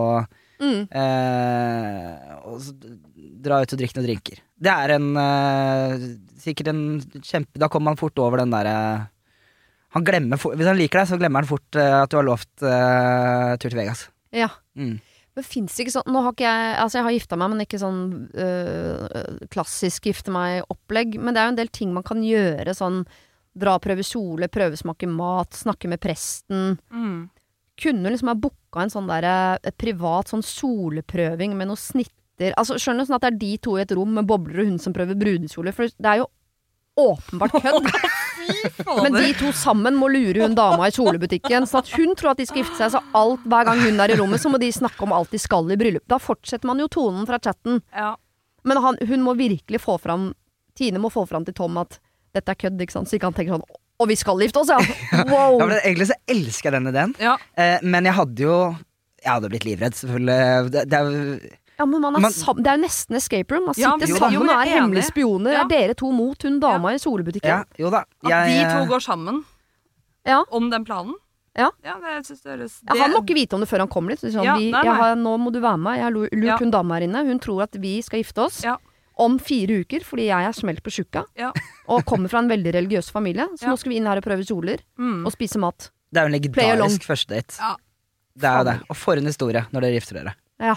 og så dra ut og drikke noen drinker. Det sikkert en da kommer man fort over den der han glemmer, hvis han liker deg, så glemmer han fort at du har lovt tur til Vegas. Ja. Men finnes det ikke sånn, nå har ikke jeg har gifta meg, men ikke sånn klassisk gifte meg opplegg, men det jo en del ting man kan gjøre, sånn dra og prøve kjole, prøvesmake mat, snakke med presten. Kunne liksom ha booka en sånn der privat sånn soleprøving med noen snitter, altså skjønner du sånn at det de to i et rom med bobler og hun som prøver brudekjole, for det jo åpenbart kødd. Men de to sammen må lure hun dama i kjolebutikken, så at hun tror at de skal gifte seg, så hver gang hun i rommet, så må de snakke om alt de skal i bryllup. Da fortsetter man jo tonen fra chatten. Ja. Men hun må virkelig få fram, Tine må få fram til Tom at dette kødd, ikke sant? Så ikke han tenker sånn, og vi skal gifte oss, ja. Wow. Ja, men egentlig så elsker jeg denne ideen. Ja. Men jeg hadde blitt livredd, selvfølgelig. Ja, men det jo nesten escape room. Man sitter sammen og hemmelige spioner. Ja. Dere to mot hun dama i solebutikken. Ja, jo da. At de to går sammen om den planen. Ja. Det synes jeg høres Han må ikke vite om det før han kommer litt. Sånn, nå må du være med. Jeg har lurt hun dama her inne. Hun tror at vi skal gifte oss om 4 uker, fordi jeg smelt på tjukka. Og kommer fra en veldig religiøs familie. Så nå skal vi inn her og prøve kjoler og spise mat. Det jo en legendarisk første date. Ja. Det jo det. Og for en historie når dere gifter dere. Ja.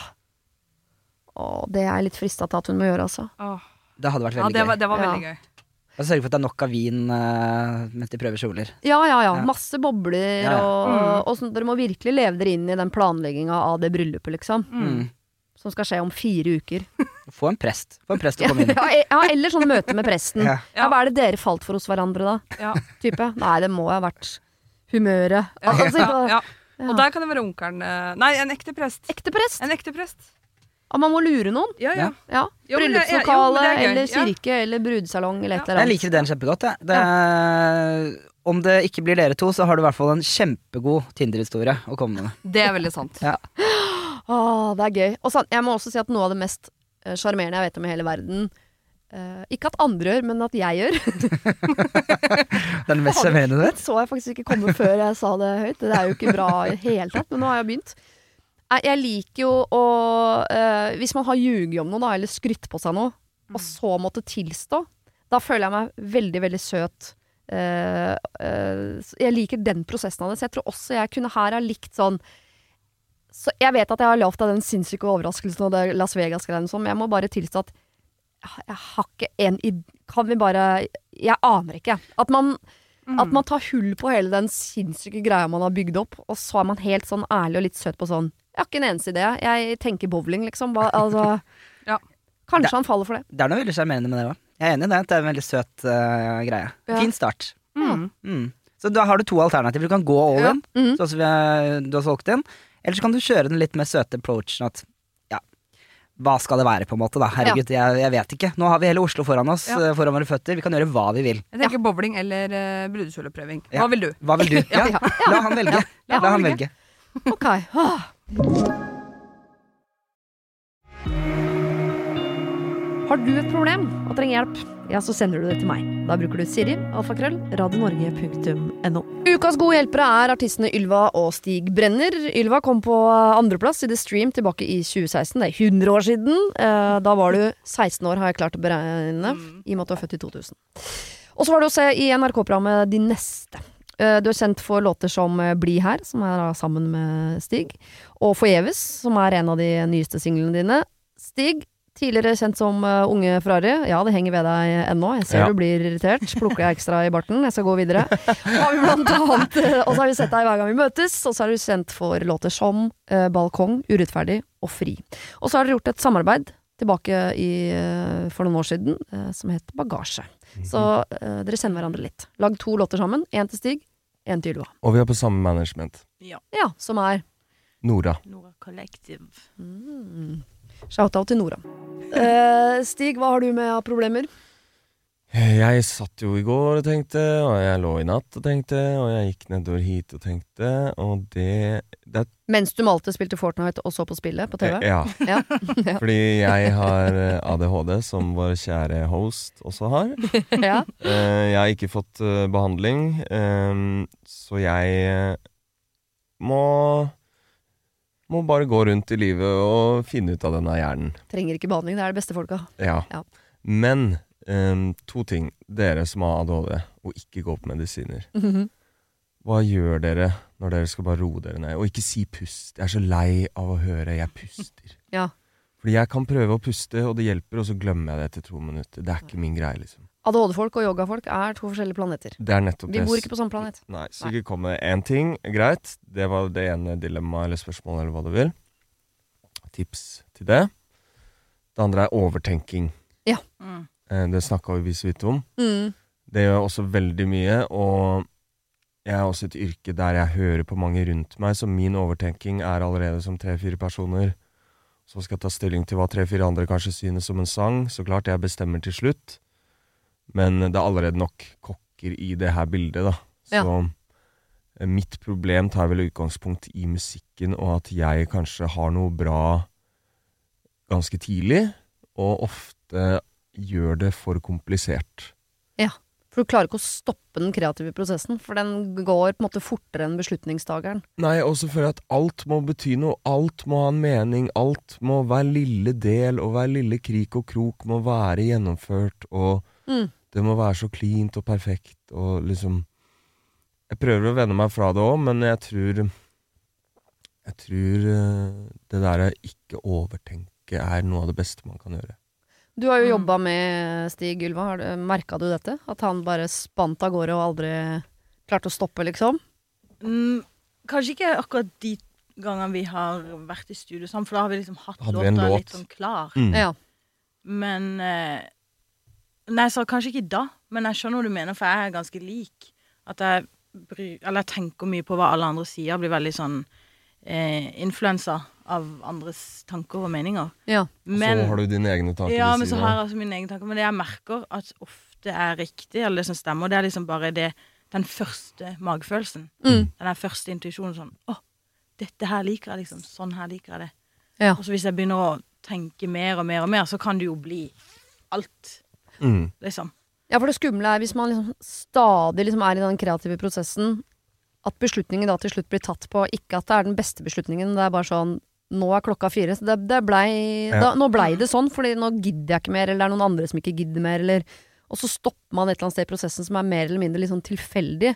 Det jeg litt fristet til at hun må gjøre, altså. Det hadde vært veldig gøy. Det var veldig gøy. Og sørge for at det nok av vin mens de prøver kjoler. Ja. Masse bobler og sånn. Dere må virkelig leve dere inn i den planlegginga av det bryllupet, liksom. Som skal skje om 4 uker. Få en prest å komme inn. Eller sånn møte med presten. Hva det dere falt for hos hverandre da? Type? Nei, det må ha vært humøret. Og der kan det være onkelen. Nei, en ekte prest. En ekte prest. Man må lure noen. Ja. Bryllupslokale, eller kirke, eller brudsalong, eller et eller annet. Jeg liker ideen kjempegodt. Om det ikke blir dere to, så har du i hvert fall en kjempegod Tinder-historie å komme med. Det veldig sant. Det gøy. Og jeg må også si at noe av det mest sjarmerende jeg vet om i hele verden, ikke at andre gjør, men at jeg gjør. Det er det mest sjarmerende du vet. Så jeg faktisk ikke komme før jeg sa det høyt. Det er jo ikke bra i hele tatt, men nå har jeg begynt. Jeg liker jo å hvis man har ljuget om noe da, eller skrytt på seg noe, og så måtte tilstå, da føler jeg meg veldig, veldig søt. Jeg liker den prosessen av det, så jeg tror også jeg kunne her ha likt sånn. Så jeg vet at jeg har lavt av den sinnssyke overraskelsen og det Las Vegas-greiene sånn, men jeg må bare tilstå at jeg har ikke en kan vi bare, jeg aner ikke. At man tar hull på hele den sinnssyke greia man har bygd opp, og så er man helt sånn ærlig og litt søt på sånn, jeg har ikke en eneste idé, jeg tenker bowling liksom, altså, Ja. Kanskje han faller for det. Det er noe veldig sjarmerende med det også. Jeg er enig i det, det er en veldig søt greie. Ja. Fin start. Så da har du 2 alternativer. Du kan gå all in, sånn som du har solgt inn, eller så kan du kjøre den litt mer søte approachen at hva skal det være på en måte da? Herregud, jeg vet ikke. Nå har vi hele Oslo foran oss, foran våre føtter. Vi kan gjøre hva vi vil. Jeg tenker bowling eller brudekjoleprøving. Hva vil du? Hva vil du? Ja, la han velge. La han velge. Ok. Har du et problem og trenger hjelp, ja, så sender du det til meg. Da bruker du Siri, alfakrøll, radionorge.no. Ukas gode hjelpere er artistene Ylva og Stig Brenner. Ylva kom på andreplass i The Stream tilbake i 2016. Det er 100 år siden. Da var du 16 år, har jeg klart å beregne, i og med at du er født i 2000. Og så var det å se i NRK-programmet De Neste. Du er sendt for låter som Bli her, som er da sammen med Stig, og Forgjeves, som er en av de nyeste singlene dine. Stig, tidligere kjent som Unge Ferrari. Ja, det henger ved deg ennå. Jeg ser du blir irritert. Plukker jeg ekstra i barten. Jeg skal gå videre. Har vi blant annet, og så har vi sett deg hver gang vi møtes, og så har du sendt for låter som Balkong, Urettferdig og Fri. Og så har dere gjort et samarbeid tilbake for noen år siden, som het Bagasje. Så dere sender hverandre litt. Lag 2 låter sammen. 1 til Stig, 1 til Ylva. Og vi er på samme management. Ja, som er Nora. Nora Collective. Shout-out til Nora. Stig, hva har du med av problemer? Jeg satt jo i går og tenkte, og jeg lå i natt og tenkte, og jeg gikk nedover hit og tenkte, og det Mens du malte, spilte Fortnite og så på spillet på TV? Ja. Ja. Fordi jeg har ADHD, som vår kjære host også har. Ja. Jeg har ikke fått behandling, så jeg må bare gå rundt i livet og finne ut av denne hjernen. Trenger ikke behandling, det er det beste folka. Ja. Ja. Men 2 ting. Dere som har ADHD og ikke går på medisiner. Hva gjør dere når dere skal bare roe dere ned? Og ikke si pust. Jeg er så lei av å høre jeg puster. Ja. Fordi jeg kan prøve å puste, og det hjelper, og så glemmer jeg det etter 2 minutter. Det er ikke min greie, liksom. ADHD-folk og yogafolk er 2 forskjellige planeter. Det er nettopp Vi bor ikke på samme planet. Nei, så ikke kom med 1 ting. Greit. Det var det ene dilemmaet eller spørsmålet, eller hva du vil. Tips til det. Det andre er overtenking. Ja. Det snakket vi så vidt om. Det gjør også veldig mye, og jeg har også et yrke der jeg hører på mange rundt meg, så min overtenking er allerede som 3-4 personer. Så skal jeg ta stilling til hva 3-4 andre kanskje synes om en sang. Så klart jeg bestemmer til slutt. Men det er allerede nok kokker i det her bildet, da. Så mitt problem tar vel utgangspunkt i musikken, og at jeg kanskje har noe bra ganske tidlig, og ofte gjør det for komplisert. Ja, for du klarer ikke å stoppe den kreative prosessen, for den går på en måte fortere enn beslutningstageren. Nei, også føler jeg at alt må bety noe, alt må ha en mening, alt må hver lille del, og hver lille krik og krok må være gjennomført, og det må være så cleant og perfekt, og liksom jeg prøver å vende meg fra det også, men jeg tror det der ikke overtenke er noe av det beste man kan gjøre. Du har jo jobbet med Stig, Ylva. Merket du dette? At han bare spant av gårde og aldri klarte å stoppe, liksom? Kanskje ikke akkurat de gangene vi har vært i studio sammen, for da har vi liksom hatt Hadde vi en låta låt? litt sånn klar. Ja. Men nei, så kanskje ikke da, men jeg skjønner hva du mener, for jeg er ganske lik. At jeg tenker mye på hva alle andre sier, blir veldig sånn influensa av andres tanker og meninger. Ja. Men, så har du dine egne tanker. Ja, men så har jeg altså mine egne tanker. Men det jeg merker at ofte er riktig, eller det som stemmer, det er liksom bare den første magefølelsen. Den der første intuisjonen sånn, dette her liker jeg liksom, sånn her liker jeg det. Ja. Og så hvis jeg begynner å tenke mer og mer og mer, så kan det jo bli alt. liksom. Ja, for det skumle hvis man liksom stadig liksom i den kreative prosessen, at beslutningen da til slutt blir tatt på, ikke at det den beste beslutningen, det bare sånn, nå klokka 4, så nå blei det sånn, fordi nå gidder jeg ikke mer, eller det noen andre som ikke gidder mer, og så stopper man et eller annet sted i prosessen som mer eller mindre liksom tilfeldig,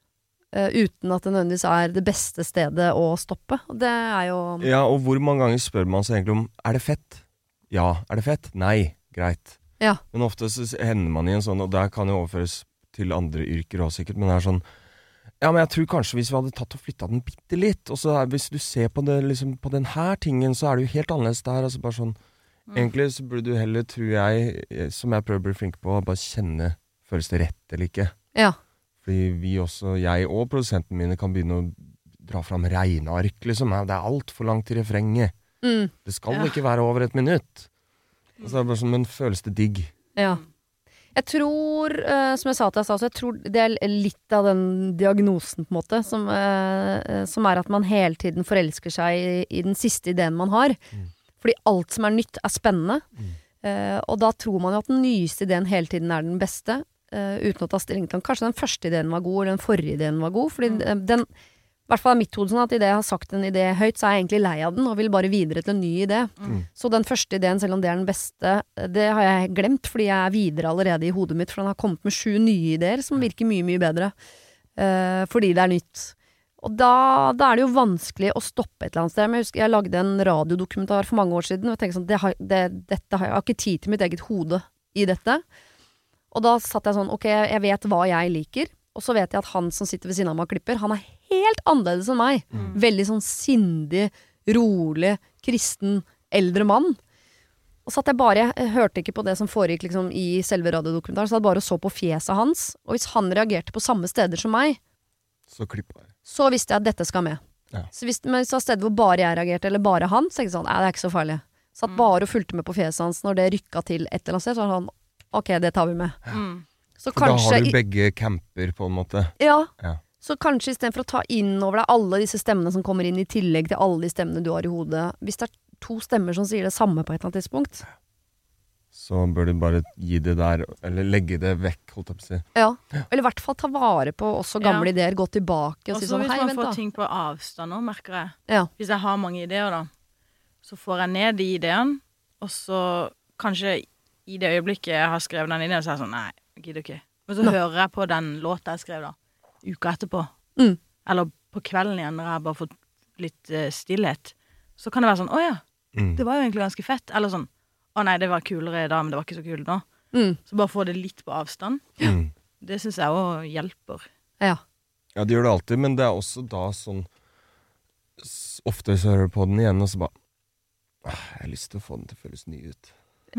uten at det nødvendigvis det beste stedet å stoppe. Og det jo... Ja, og hvor mange ganger spør man seg egentlig om, det fett? Ja. Det fett? Nei. Greit. Ja. Men ofte så hender man i en sånn, og der kan jo overføres til andre yrker også sikkert, men det sånn, ja, men jeg tror kanskje hvis vi hadde tatt og flyttet den bitte litt, og så hvis du ser på det, liksom, på den her tingen, så det jo helt annerledes der, altså bare sånn, egentlig så burde du heller, tror jeg, som jeg prøver å bli flink på, bare kjenne, føles det rett eller ikke. Ja. Fordi vi også, jeg og produsenten mine kan begynne å dra fram regneark, liksom, det alt for langt til refrenget. Det skal ikke være over 1 minutt. Altså det bare sånn, men føles det digg? Ja. Jeg tror, som jeg sa til deg, jeg tror det litt av den diagnosen på en måte, som at man hele tiden forelsker seg i den siste ideen man har. Fordi alt som nytt spennende. Og da tror man jo at den nyeste ideen hele tiden den beste, uten å ta stilling til den. Kanskje den første ideen var god, eller den forrige ideen var god. Fordi den, i hvert fall mitt hode sånn at i det jeg har sagt en idé høyt, så jeg egentlig lei av den, og vil bare videre til en ny idé. Så den første ideen, selv om det den beste, det har jeg glemt, fordi jeg videre allerede i hodet mitt, for den har kommet med 7 nye ideer, som virker mye, mye bedre. Fordi det nytt. Og da det jo vanskelig å stoppe et eller annet sted. Men jeg husker, jeg lagde en radiodokumentar for mange år siden, og jeg tenkte sånn, jeg har ikke tid til mitt eget hode i dette. Og da satt jeg sånn, ok, jeg vet hva jeg liker, og så vet jeg at han som sitter ved siden av meg og klipper, han helt annerledes enn meg. Veldig sånn sindig, rolig, kristen, eldre mann. Og så at jeg hørte ikke på det som foregikk liksom, i selve radiodokumentaren, så jeg bare så på fjeset hans, og hvis han reagerte på samme steder som meg, så visste jeg at dette skal med. Ja. Så hvis det var steder hvor bare jeg reagerte, eller bare han, så tenkte jeg sånn, det ikke så farlig. Så at bare å fulgte med på fjeset hans når det rykket til et eller annet sted, så var det sånn, ok, det tar vi med. Så for kanskje, da har du begge camper på en måte. Ja. Så kanskje i stedet for å ta inn over deg alle disse stemmene som kommer inn i tillegg til alle de stemmene du har i hodet, hvis det 2 stemmer som sier det samme på et eller annet tidspunkt, så bør du bare gi det der, eller legge det vekk, holdt jeg på å si. Ja, eller i hvert fall ta vare på også gamle ideer, gå tilbake og si sånn, hei, vent da. Også hvis man får ting på avstand nå, merker jeg. Ja. Hvis jeg har mange ideer da, så får jeg ned de ideene, og så kanskje i det øyeblikket jeg har skrevet den ideen, så sånn, nei, jeg gidder ikke. Men så hører jeg på den låta jeg skrev da, uka etterpå. Eller på kvelden igjen, når jeg har bare fått litt stillhet. Så kan det være sånn, åja, det var jo egentlig ganske fett. Eller sånn, å nei, det var kulere da, men det var ikke så kult nå. Så bare få det litt på avstand. Det synes jeg også hjelper. Ja, det gjør det alltid, men det også da sånn, ofte så hører du på den igjen, og så bare, jeg har lyst til å få den til å føles ny ut.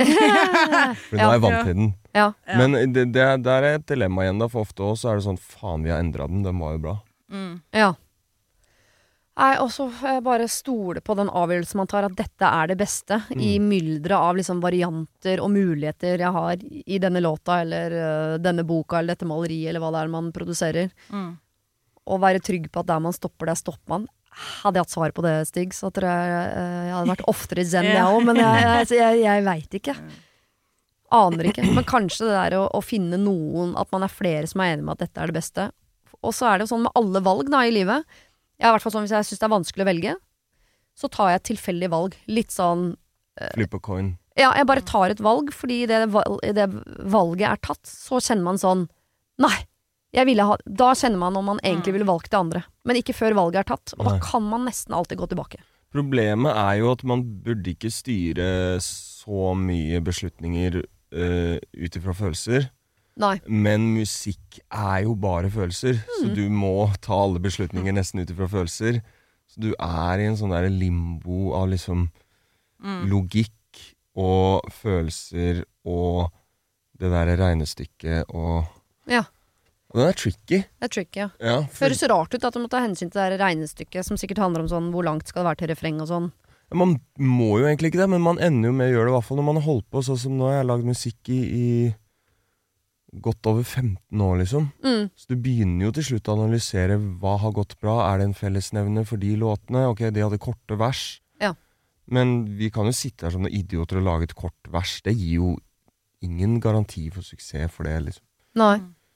For nå jeg vant til den. Men det et dilemma igjen da, for ofte også det sånn, faen vi har endret den, den var jo bra. Ja. Jeg også bare stole på den avgjørelsen man tar, at dette det beste i myldre av liksom varianter og muligheter jeg har i denne låta, eller denne boka, eller dette maleriet, eller hva det man produserer. Og være trygg på at der man stopper, der stopper man. Hadde jeg hatt svar på det, Stig, så tror jeg hadde vært oftere zen jeg også, men jeg vet ikke. Aner ikke. Men kanskje det der å finne noen, at man flere som enig med at dette det beste. Og så det jo sånn med alle valg da i livet. Jeg i hvert fall sånn, hvis jeg synes det vanskelig å velge, så tar jeg et tilfeldig valg. Litt sånn... Flip a coin. Ja, jeg bare tar et valg, fordi i det valget tatt, så kjenner man sånn, nei, da kjenner man om man egentlig ville valgt det andre. Men ikke før valget tatt. Og da kan man nesten alltid gå tilbake. Problemet jo at man burde ikke styre så mye beslutninger ut ifra følelser. Nei. Men musikk jo bare følelser. Så du må ta alle beslutninger nesten ut ifra følelser. Så du i en sånn der limbo av liksom logikk og følelser og det der regnestykket og... Ja. Og den tricky. Det tricky, ja. Ja, Høres rart ut at du må ta hensyn til det regnestykket, som sikkert handler om sånn, hvor langt skal det være til refreng og sånn. Ja, man må jo egentlig ikke det, men man ender jo med å gjøre det, i hvert fall når man har holdt på, sånn som nå har jeg lagd musikk i godt over 15 år, liksom. Så du begynner jo til slutt å analysere hva har gått bra, det en fellesnevner for de låtene? Ok, de hadde korte vers. Ja. Men vi kan jo sitte her som noen idioter og lage et kort vers. Det gir jo ingen garanti for suksess for det, liksom. Nei.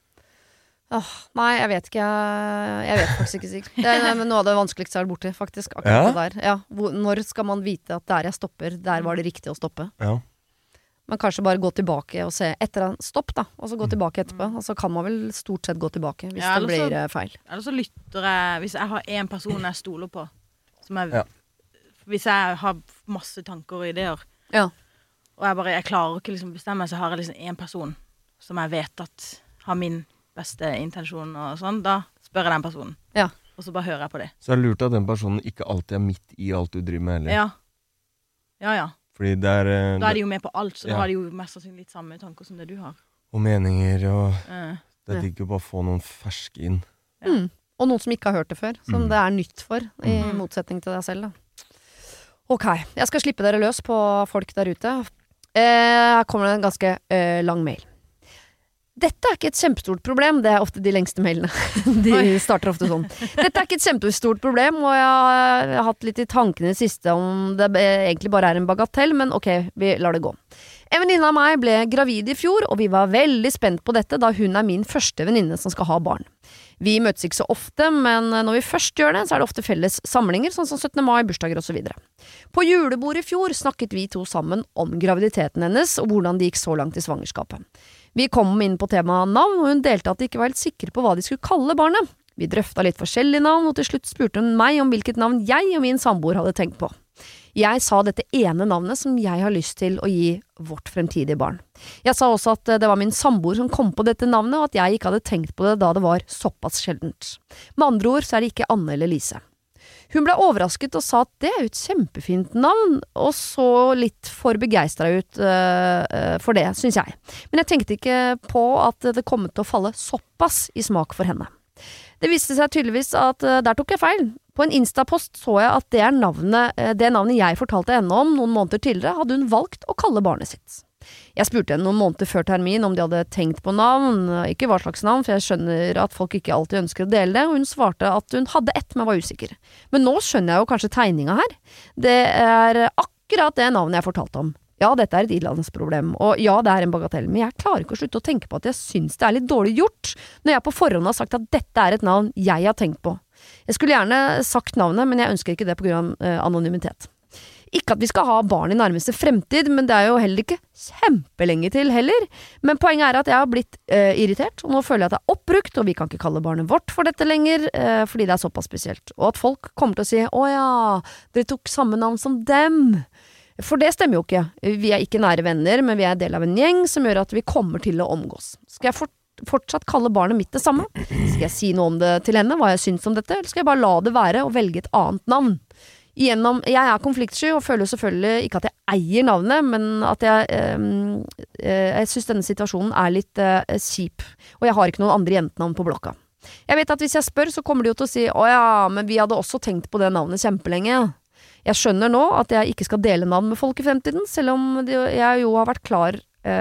Nei, jeg vet ikke. Jeg vet faktisk ikke sikkert. Det er noe av det vanskeligste jeg har vært borti, faktisk. Akkurat det der. Ja. Når skal man vite at der jeg stopper, der var det riktig å stoppe? Ja. Men kanskje bare gå tilbake og se etter en stopp, da. Og så gå tilbake etterpå. Og så kan man vel stort sett gå tilbake hvis det blir feil. Eller så lytter jeg, hvis jeg har en person jeg stoler på, som hvis jeg har masse tanker og ideer, og jeg klarer ikke liksom bestemme, så har jeg liksom en person som jeg vet at har min beste intensjon og sånn, da spør jeg den personen. Ja. Og så bare hører jeg på det. Så det lurt at den personen ikke alltid midt i alt du driver med heller. Ja. Fordi da er de jo med på alt, så da har de jo mest sannsynlig litt samme tanker som det du har. Og meninger, og det er digg å bare få noen ferske inn. Og noen som ikke har hørt det før, som det er nytt for, i motsetning til deg selv, da. Ok, jeg skal slippe dere løs på folk der ute. Her kommer det en ganske lang mail. Dette er ikke et kjempestort problem, det er ofte de lengste mailene. De starter ofte sånn. Dette er ikke et kjempestort problem, og jeg har hatt litt i tankene i det siste om det egentlig bare er en bagatell, men ok, vi lar det gå. En venninne av meg ble gravid i fjor, og vi var veldig spent på dette, da hun er min første venninne som skal ha barn. Vi møtes ikke så ofte, men når vi først gjør det, så er det ofte felles samlinger, sånn som 17. mai, bursdager og så videre. På julebordet i fjor snakket vi to sammen om graviditeten hennes, og hvordan det gikk så langt i svangerskapet. Vi kom inn på temaet navn, og hun delte at de ikke var helt sikre på hva de skulle kalle barnet. Vi drøfta litt forskjellige navn, og til slutt spurte hun meg om hvilket navn jeg og min samboer hadde tenkt på. Jeg sa dette ene navnet som jeg har lyst til å gi vårt fremtidige barn. Jeg sa også at det var min samboer som kom på dette navnet, og at jeg ikke hadde tenkt på det da det var såpass sjeldent. Med andre ord så er det ikke Anne eller Lise. Hun ble overrasket og sa at det er jo et kjempefint navn, og så litt for begeistret ut for det, synes jeg. Men jeg tenkte ikke på at det kom til å falle såpass i smak for henne. Det viste seg tydeligvis at der tok jeg feil. På en Insta-post så jeg at det navnet jeg fortalte henne om noen måneder tidligere, hadde hun valgt å kalle barnet sitt. Jeg spurte henne noen måneder før termin om de hadde tenkt på navn, ikke hva slags navn, for jeg skjønner at folk ikke alltid ønsker å dele det, og hun svarte at hun hadde ett, men var usikker. Men nå skjønner jeg jo kanskje tegninga her. Det er akkurat det navnet jeg fortalte om. Ja, dette er et ilandsproblem, og ja, det er en bagatell, men jeg klarer ikke å slutte å tenke på at jeg synes det er litt dårlig gjort, når jeg på forhånd har sagt at dette er et navn jeg har tenkt på. Jeg skulle gjerne sagt navnet, men jeg ønsker ikke det på grunn av anonymitet. Ikke at vi skal ha barn i nærmeste fremtid, men det er jo heller ikke kjempelenge til heller. Men poenget er at jeg har blitt irritert, og nå føler jeg at det er oppbrukt, og vi kan ikke kalle barnet vårt for dette lenger, fordi det er såpass spesielt. Og at folk kommer til å si, å ja, dere tok samme navn som dem. For det stemmer jo ikke. Vi er ikke nære venner, men vi er del av en gjeng som gjør at vi kommer til å omgås. Skal jeg fortsatt kalle barnet mitt det samme? Skal jeg si noe om det til henne, hva jeg synes om dette, eller skal jeg bare la det være og velge et annet navn? Jeg er konfliktsky og føler selvfølgelig ikke at jeg eier navnet, men at jeg synes denne situasjonen er litt kjip, og jeg har ikke noen andre jentenavn på blokka. Jeg vet at hvis jeg spør, så kommer de jo til å si, å ja, men vi hadde også tenkt på det navnet kjempelenge. Jeg skjønner nå at jeg ikke skal dele navn med folk i fremtiden, selv om jeg jo har vært klar.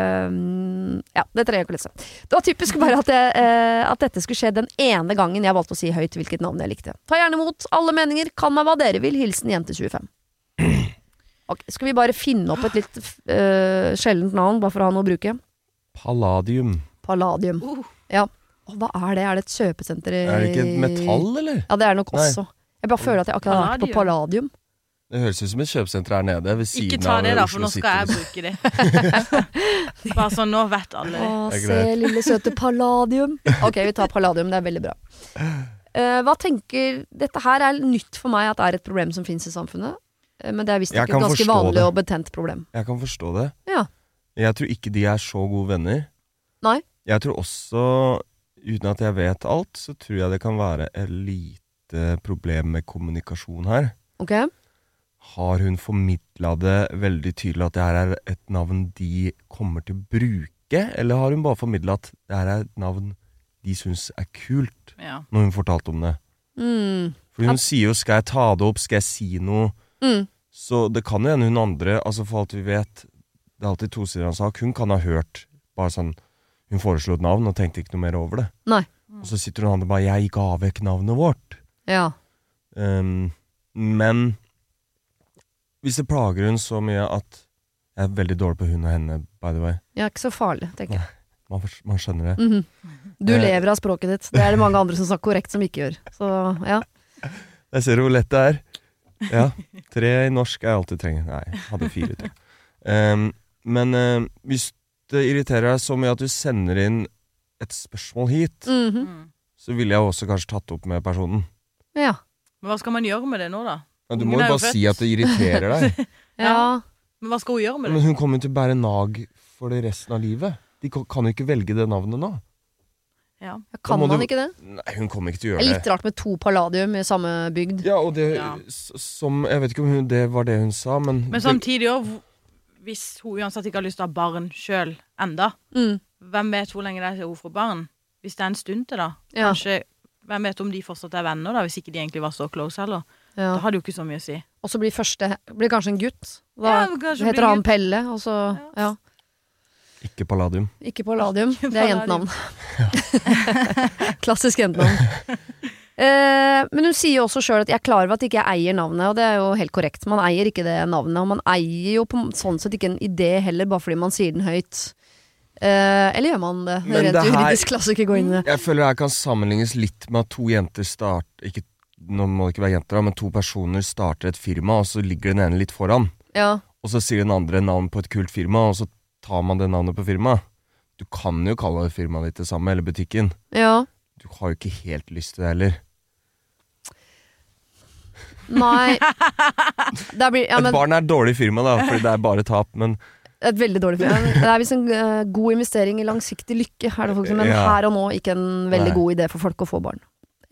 Ja, det trenger jeg ikke å lese. Det var typisk bare at dette skulle skje den ene gangen jeg valgte å si høyt hvilket navn jeg likte. Ta gjerne imot alle meninger, kan meg hva dere vil. Hilsen jente 25. Ok, skal vi bare finne opp et litt sjeldent navn, bare for å ha noe å bruke? Palladium. Ja. Hva er det? Er det et kjøpesenter i... Er det ikke et metall, eller? Ja, det er nok også. Jeg bare føler at jeg akkurat har vært på Palladium. Det høres ut som et kjøpesenter her nede ved siden av Oslo City. Ikke ta det da, for nå skal jeg bruke det. Bare sånn, nå vet alle det. Å, se lille søte Palladium. Ok, vi tar Palladium, det er veldig bra. Hva tenker... Dette her er nytt for meg at det er et problem som finnes i samfunnet. Men det er visst ikke et ganske vanlig og betent problem. Jeg kan forstå det. Ja. Jeg tror ikke de er så gode venner. Nei. Jeg tror også, uten at jeg vet alt, så tror jeg det kan være et lite problem med kommunikasjon her. Ok. Har hun formidlet det veldig tydelig at det her er et navn de kommer til å bruke, eller har hun bare formidlet at det her er et navn de synes er kult, når hun fortalte om det? For hun sier jo, skal jeg ta det opp, skal jeg si noe? Så det kan jo hende hun andre, altså for alt vi vet, det er alltid to sider av en sak, hun kan ha hørt, bare sånn, hun foreslo et navn og tenkte ikke noe mer over det. Nei. Og så sitter hun andre bare, jeg ga vekk navnet vårt. Ja. Men hvis det plager hun så mye at Jeg er veldig dårlig på hun og henne, by the way. Ja, ikke så farlig, tenker jeg. Man skjønner det. Du lever av språket ditt. Det er det mange andre som snakker korrekt som ikke gjør. Så, ja. Jeg ser hvor lett det er. Ja, 3 i norsk er jeg alltid trenger. Nei, jeg hadde 4 til. Men hvis det irriterer deg så mye at du sender inn et spørsmål hit, så ville jeg også kanskje tatt opp med personen. Ja. Men hva skal man gjøre med det nå, da? Ja, du må jo bare si at det irriterer deg. Ja. Men hva skal hun gjøre med det? Men hun kommer jo til å bære nag for det resten av livet. De kan jo ikke velge det navnet nå. Ja. Kan man ikke det? Nei, hun kommer ikke til å Det gjøre er det. litt rart med 2 Palladium i samme bygd. Ja, og det Ja. som jeg vet ikke om det var det hun sa, men samtidig også, hvis hun uansett ikke har lyst til å ha barn selv enda, hvem vet hvor lenge det er til hun får barn? Hvis det er en stund til da, Ja. kanskje, hvem vet om de fortsatt er venner da, hvis ikke de egentlig var så close heller. Ja. Da hadde jo ikke så mye å si. Og så blir kanskje en gutt. Da Ja, kanskje heter blir han gutt. Pelle, og så ja. ikke Palladium. Ikke Palladium. Det er Palladium. jentenavn. Klassisk jentenavn. Men hun sier jo også selv at jeg er klar over at ikke jeg eier navnet, og det er jo helt korrekt. Man eier ikke det navnet, og man eier jo på sånn sett ikke en idé heller, bare fordi man sier den høyt. Eller gjør man det? Men Rent det her- juridisk klasse ikke gå inn i det. Jeg føler det her kan sammenlignes litt med at 2 jenter ikke, nå må det ikke være jenter da, men 2 personer starter et firma, og så ligger den ene litt foran. Ja. Og så sier den andre navn på et kult firma, og så tar man det navnet på firmaet. Du kan jo kalle det firmaet ditt det samme, eller butikken. Ja. Du har jo ikke helt lyst til det heller. Nei. Det blir, ja, Et men, barn er et dårlig firma da, fordi det er bare tap, men et veldig dårlig film. Det er visst en god investering i langsiktig lykke, er det folk som, men Ja. her og nå ikke en veldig Nei. god idé for folk å få barn.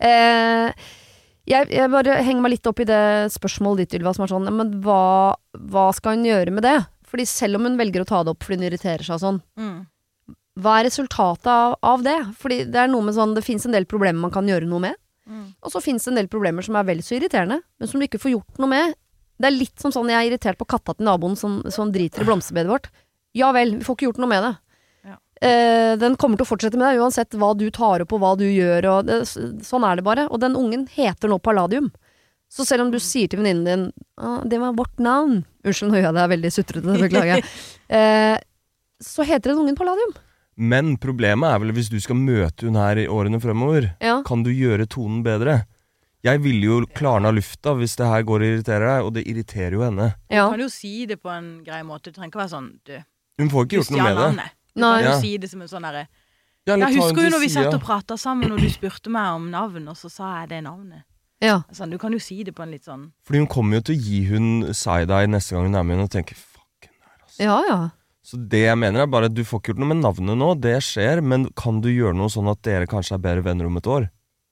Jeg bare henger meg litt opp i det spørsmålet ditt, Ylva, som er sånn, men hva skal hun gjøre med det? Fordi selv om hun velger å ta det opp fordi hun irriterer seg sånn, hva er resultatet av det? Fordi det er noe med sånn, det finnes en del problemer man kan gjøre noe med, og så finnes det en del problemer som er vel så irriterende, men som du ikke får gjort noe med. Det er litt som sånn, jeg er irritert på katta til naboen som driter i blomsterbedet vårt. Ja vel, vi får ikke gjort noe med det. Ja. Den kommer til å fortsette med det, uansett hva du tar opp og hva du gjør, og sånn er det bare. Og den ungen heter nå Palladium. Så selv om du sier til venninnen din, det var vårt navn, unnskyld, nå gjør jeg det veldig sutrete, beklager jeg, så heter den ungen Palladium. Men problemet er vel hvis du skal møte hun her i årene fremover, Ja. kan du gjøre tonen bedre? Jeg ville jo klarne lufta hvis det her går og irriterer deg, og det irriterer jo henne. Ja. Du kan jo si det på en grei måte. Det trenger ikke være sånn, du Hun får ikke gjort noe med det. navnet. Du Nei. kan jo Ja. si det som en sånn derre Ja, eller Jeg ta husker hun jo til når vi satt sida. og pratet sammen, og du spurte meg om navn, og så sa jeg det navnet. Ja. Sånn, du kan jo si det på en litt sånn Fordi hun kommer jo til å gi hun side-eye neste gang hun er med henne og tenker, fuck hun her, altså. Ja, ja. Så det jeg mener er bare at du får ikke gjort noe med navnet nå, det skjer, men kan du gjøre noe sånn at dere kanskje er bedre venner om et år?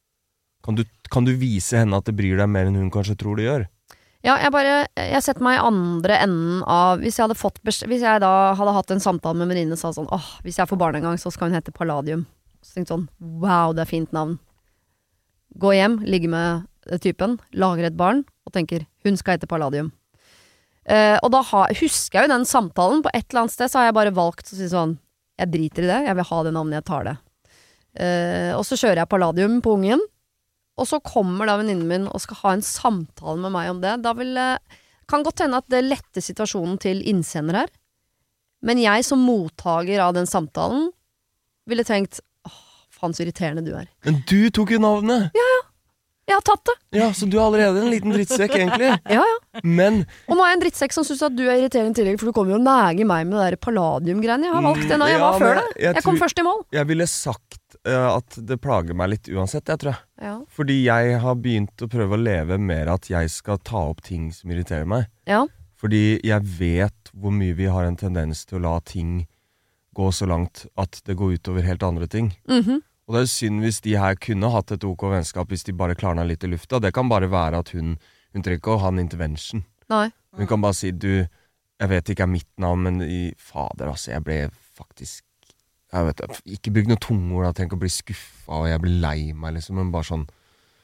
Kan du vise henne at det bryr deg mer enn hun kanskje tror det gjør? Ja, jeg setter meg i andre enden av hvis jeg da hadde hatt en samtale med venninne og sa sånn, hvis jeg får barn en gang, så skal hun hete Palladium. Så tenkte jeg sånn, wow, det er fint navn. Gå hjem, ligge med typen, lager et barn, og tenker, hun skal hete Palladium. Og da husker jeg jo den samtalen, på et eller annet sted så har jeg bare valgt å si sånn, jeg driter i det, jeg vil ha det navnet, jeg tar det. Og så kjører jeg Palladium på ungen, og så kommer da venninnen min og skal ha en samtale med meg om det. Da kan godt hende at det letter situasjonen til innsender her. Men jeg som mottager av den samtalen ville tenkt, faen så irriterende du er. Men du tok jo navnet! Jeg har tatt det! Ja, så du er allerede en liten drittsekk egentlig. Ja. Men Og nå er jeg en drittsekk som synes at du er irriterende i tillegg, for du kommer jo og næger meg med det der Palladium-greiene. Jeg har valgt det nå, jeg var Ja, før men det. jeg Jeg kom tror- først i mål. jeg ville sagt at det plager meg litt uansett, jeg tror jeg. Ja. Fordi jeg har begynt å prøve å leve mer at jeg skal ta opp ting som irriterer meg. Ja. Fordi jeg vet hvor mye vi har en tendens til å la ting gå så langt at det går utover helt andre ting. Mhm. Og det er synd hvis de her kunne hatt et OK vennskap hvis de bare klarna litt i lufta. Det kan bare være at hun trenger ikke å ha en intervention. Nei. Hun kan bare si, du, jeg vet ikke er mitt navn, men fader, altså, jeg ble faktisk, jeg vet ikke bruk noe tungeord, da, tenk å bli skuffa, og jeg blir lei meg, liksom, men bare sånn.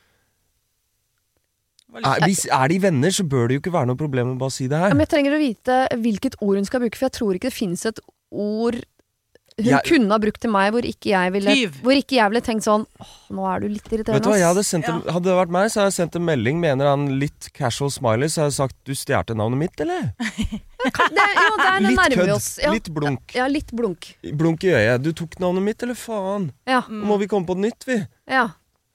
Hvis er de venner, så bør det jo ikke være noe problem med bare å si det Ja, her. men jeg trenger å vite hvilket ord hun skal bruke, for jeg tror ikke det finnes et ord hun kunne ha brukt til meg hvor ikke jeg Tyv. ville tenkt sånn nå er du litt irriterende. Vet du hva, hadde det vært meg, så hadde jeg sendt en melding. Mener han litt casual smiley, så hadde jeg sagt du stjerte navnet mitt, eller? Der Litt nærmer vi kødd, oss. Ja. litt blunk. Ja, litt blunk. Blunk i øyet. Du tok navnet mitt, eller faen? Ja. Nå må vi komme på nytt, vi. Ja.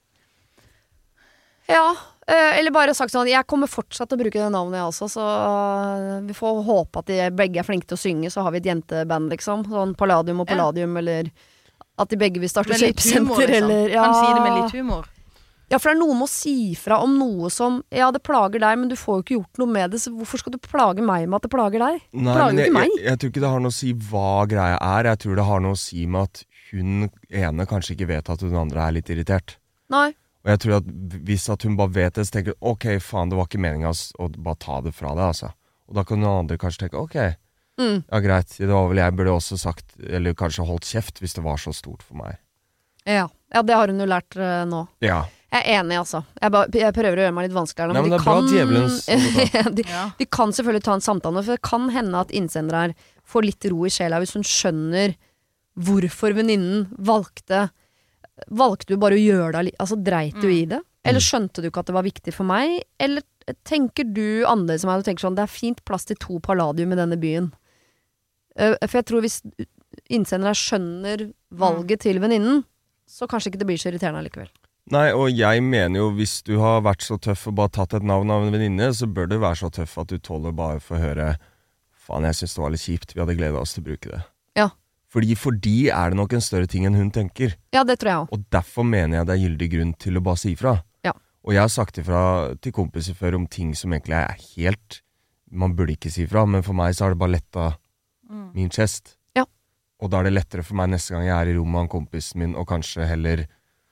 Ja, eller bare sagt sånn, jeg kommer fortsatt til å bruke det navnet jeg også, så vi får håpe at de begge er flinke til å synge, så har vi et jenteband liksom, sånn Palladium og Palladium, eller at de begge vil starte Med litt humor, kjøpesenter, liksom. eller Kan si det med litt humor. Ja, for det er noe med å si fra om noe som, ja, det plager deg, men du får jo ikke gjort noe med det, så hvorfor skal du plage meg med at det plager deg? Nei, plager men ikke meg. jeg tror ikke det har noe å si hva greia er. Jeg tror det har noe å si med at hun ene kanskje ikke vet at hun andre er litt irritert. Nei. Og jeg tror at hvis at hun bare vet det, så tenker hun, ok, faen, det var ikke meningen å bare ta det fra deg, altså. Og da kan den andre kanskje tenke, ok, ja greit, det var vel jeg burde også sagt, eller kanskje holdt kjeft hvis det var så stort for meg. Ja, det har hun jo lært nå. Ja. Jeg er enig, altså. Jeg prøver å gjøre meg litt vanskeligere. Nei, men det er bra at djevelens de kan selvfølgelig ta en samtale, for det kan hende at innsender her får litt ro i sjela hvis hun skjønner hvorfor venninnen valgte du bare å gjøre deg altså dreit du i det? Eller skjønte du ikke at det var viktig for meg? Eller tenker du annerledes som meg og tenker sånn, det er fint plass til 2 Palladium i denne byen? For jeg tror hvis innsender her skjønner valget til venninnen, så kanskje ikke det blir så irriterende likevel. Nei, og jeg mener jo, hvis du har vært så tøff og bare tatt et navn av en venninne, så bør du være så tøff at du tåler bare for å høre, faen, jeg synes det var litt kjipt, vi hadde gledet oss til å bruke det. Ja. Fordi for de er det nok en større ting enn hun tenker. Ja, det tror jeg også. Og derfor mener jeg det er gyldig grunn til å bare si ifra. Ja. Og jeg har sagt ifra til kompiser før om ting som egentlig er helt, man burde ikke si ifra, men for meg så har det bare lettet min chest. Ja. Og da er det lettere for meg neste gang jeg er i rommet med en kompisen min, og kanskje heller,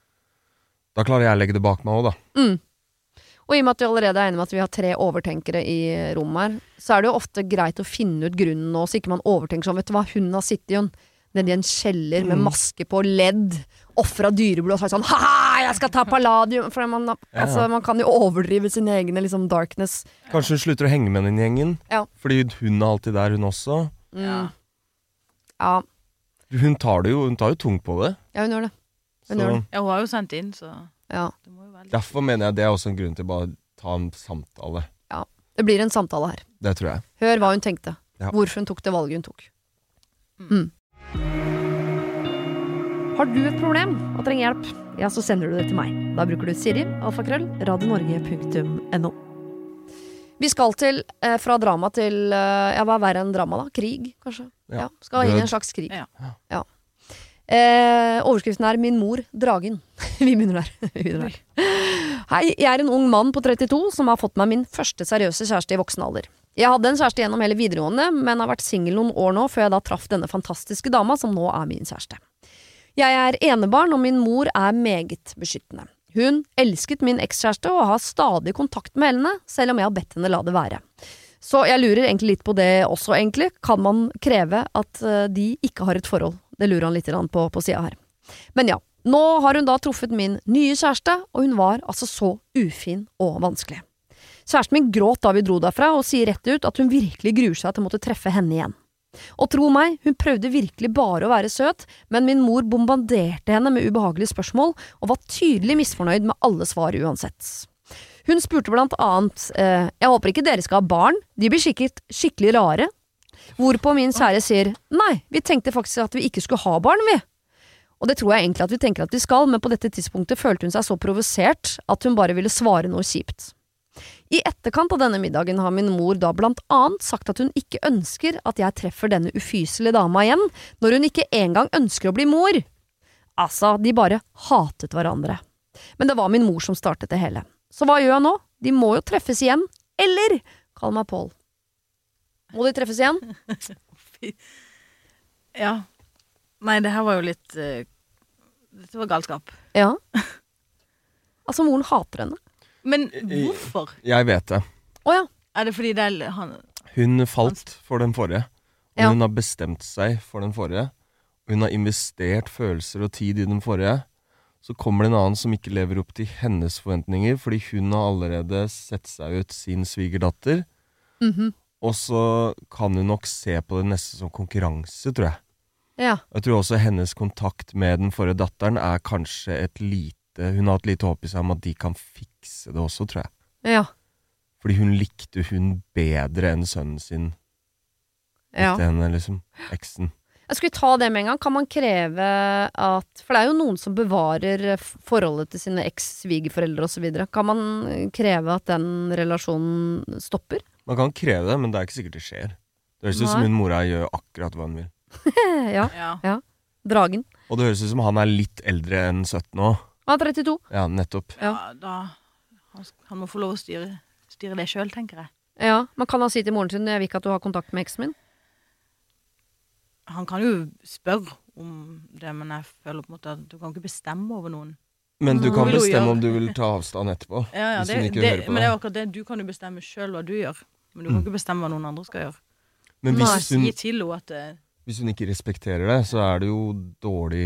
da klarer jeg å legge det bak meg også da. Og i og med at vi allerede er enige med at vi har 3 overtenkere i rommet her, så er det jo ofte greit å finne ut grunnen nå, så ikke man overtenker sånn, vet du hva, hun har sittet jo nede i en kjeller med maske på ledd, offret dyreblod og sagt sånn, haha, jeg skal ta Palladium, for altså, man kan jo overdrive sin egen liksom darkness. Kanskje hun slutter å henge med den gjengen, fordi hun er alltid der, hun også. Ja. Hun tar jo tungt på det. Ja, hun gjør det. Ja, hun har jo sendt inn, så det må jo være litt. Derfor mener jeg det er også en grunn til bare ta en samtale. Ja, det blir en samtale her. Det tror jeg. Hør hva hun tenkte. Ja. Hvorfor hun tok det valget hun tok. Har du et problem og trenger hjelp, ja, så sender du det til meg. Da bruker du Siri, alfakrøll, radionorge.no. Vi skal til, fra drama til, hva er verre enn drama da? Krig, kanskje? Ja, skal inn i en slags krig. Ja. Overskriften er Min mor, dragen. Vi begynner der. Hei, jeg er en ung mann på 32 som har fått meg min første seriøse kjæreste i voksen alder. Jeg hadde en kjæreste gjennom hele videregående, men har vært single noen år nå før jeg da traff denne fantastiske dama som nå er min kjæreste. Jeg er enebarn, og min mor er meget beskyttende. Hun elsket min ekskjæreste og har stadig kontakt med henne, selv om jeg har bedt henne la det være. Så jeg lurer egentlig litt på det også, egentlig. Kan man kreve at de ikke har et forhold? Det lurer han litt på siden her. Men ja, nå har hun da truffet min nye kjæreste, og hun var altså så ufin og vanskelig. Kjæresten min gråt da vi dro derfra, og sier rett ut at hun virkelig gruer seg til å måtte treffe henne igjen. Og tro meg, hun prøvde virkelig bare å være søt, men min mor bombarderte henne med ubehagelige spørsmål, og var tydelig misfornøyd med alle svar uansett. Hun spurte blant annet, jeg håper ikke dere skal ha barn, de blir sikkert skikkelig rare. Hvorpå min kjære sier, nei, vi tenkte faktisk at vi ikke skulle ha barn, vi. Og det tror jeg egentlig at vi tenker at vi skal, men på dette tidspunktet følte hun seg så provosert at hun bare ville svare noe kjipt. I etterkant av denne middagen har min mor da blant annet sagt at hun ikke ønsker at jeg treffer denne ufyselige dama igjen, når hun ikke engang ønsker å bli mor. Altså, de bare hatet hverandre. Men det var min mor som startet det hele. Så hva gjør jeg nå? De må jo treffes igjen, eller kall meg Paul. Må de treffes igjen? Ja. Nei, det her var jo litt dette var galskap. Ja. Altså, moren hater henne. Men hvorfor? Jeg vet det. Åja. Er det fordi det er han? Hun falt for den forrige. Og hun har bestemt seg for den forrige. Hun har investert følelser og tid i den forrige. Så kommer det en annen som ikke lever opp til hennes forventninger, fordi hun har allerede sett seg ut sin svigerdatter. Og så kan hun nok se på det neste som konkurranse, tror jeg. Ja. Jeg tror også hennes kontakt med den forrige datteren kanskje hun har et lite håp i seg om at de kan fikse det også, tror jeg. Ja. Fordi hun likte hun bedre enn sønnen sin. Ja. Likte henne, liksom. Eksen. Jeg skulle ta det med en gang. Kan man kreve at For det jo noen som bevarer forholdet til sine eks-svigerforeldre og så videre. Kan man kreve at den relasjonen stopper? Man kan kreve det, men det ikke sikkert det skjer. Det høres ut som hun mora gjør akkurat hva hun vil. Ja. Dragen. Og det høres ut som han litt eldre enn 17 år. Han 32. Ja, nettopp. Ja, da han må få lov å styre det selv, tenker jeg. Ja, man kan si til moren sin jeg vil ikke at du har kontakt med eksen min. Han kan jo spørre om det, men jeg føler på en måte at du kan ikke bestemme over noen. Men du kan Vil hun bestemme gjøre? om du vil ta avstand etterpå. Ja, hvis hun ikke hører på men det deg. akkurat det. Du kan jo bestemme selv hva du gjør, men du kan ikke bestemme hva noen andre skal gjøre. Men Nei. hvis hun, Si til henne at hvis hun ikke respekterer det, så det jo dårlig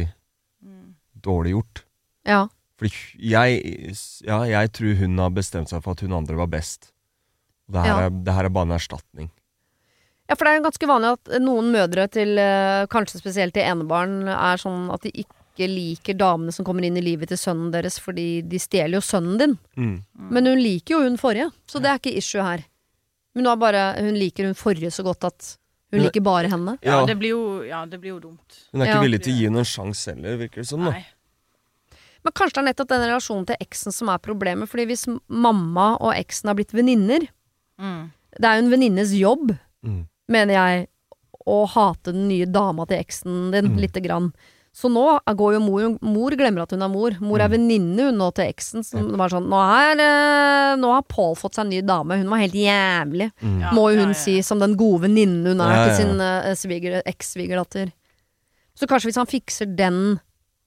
gjort. Ja. Fordi jeg tror hun har bestemt seg for at hun andre var best. Og det her bare en erstatning. Ja, for det jo ganske vanlig at noen mødre til, kanskje spesielt til enebarn, sånn at de ikke liker damene som kommer inn i livet til sønnen deres, fordi de stjeler jo sønnen din. Men hun liker jo hun forrige, så det ikke issue her. Men hun liker hun forrige så godt at hun liker bare henne. Ja. det blir jo dumt. Hun ikke Ja. villig til å gi henne en sjanse heller, virker det sånn da. Nei. Men kanskje det nettopp den relasjonen til eksen som problemet, fordi hvis mamma og eksen har blitt venninner, det jo en venninnes jobb, mener jeg, å hate den nye dama til eksen din lite grann. Så nå går jo mor glemmer at hun er mor. Mor venninne hun nå til eksen. Som var sånn, nå har Paul fått seg en ny dame. Hun var helt jævlig. Ja, Må jo hun si, som den gode venninnen hun Ja, til sin eks-svigerdatter. Så kanskje hvis han fikser den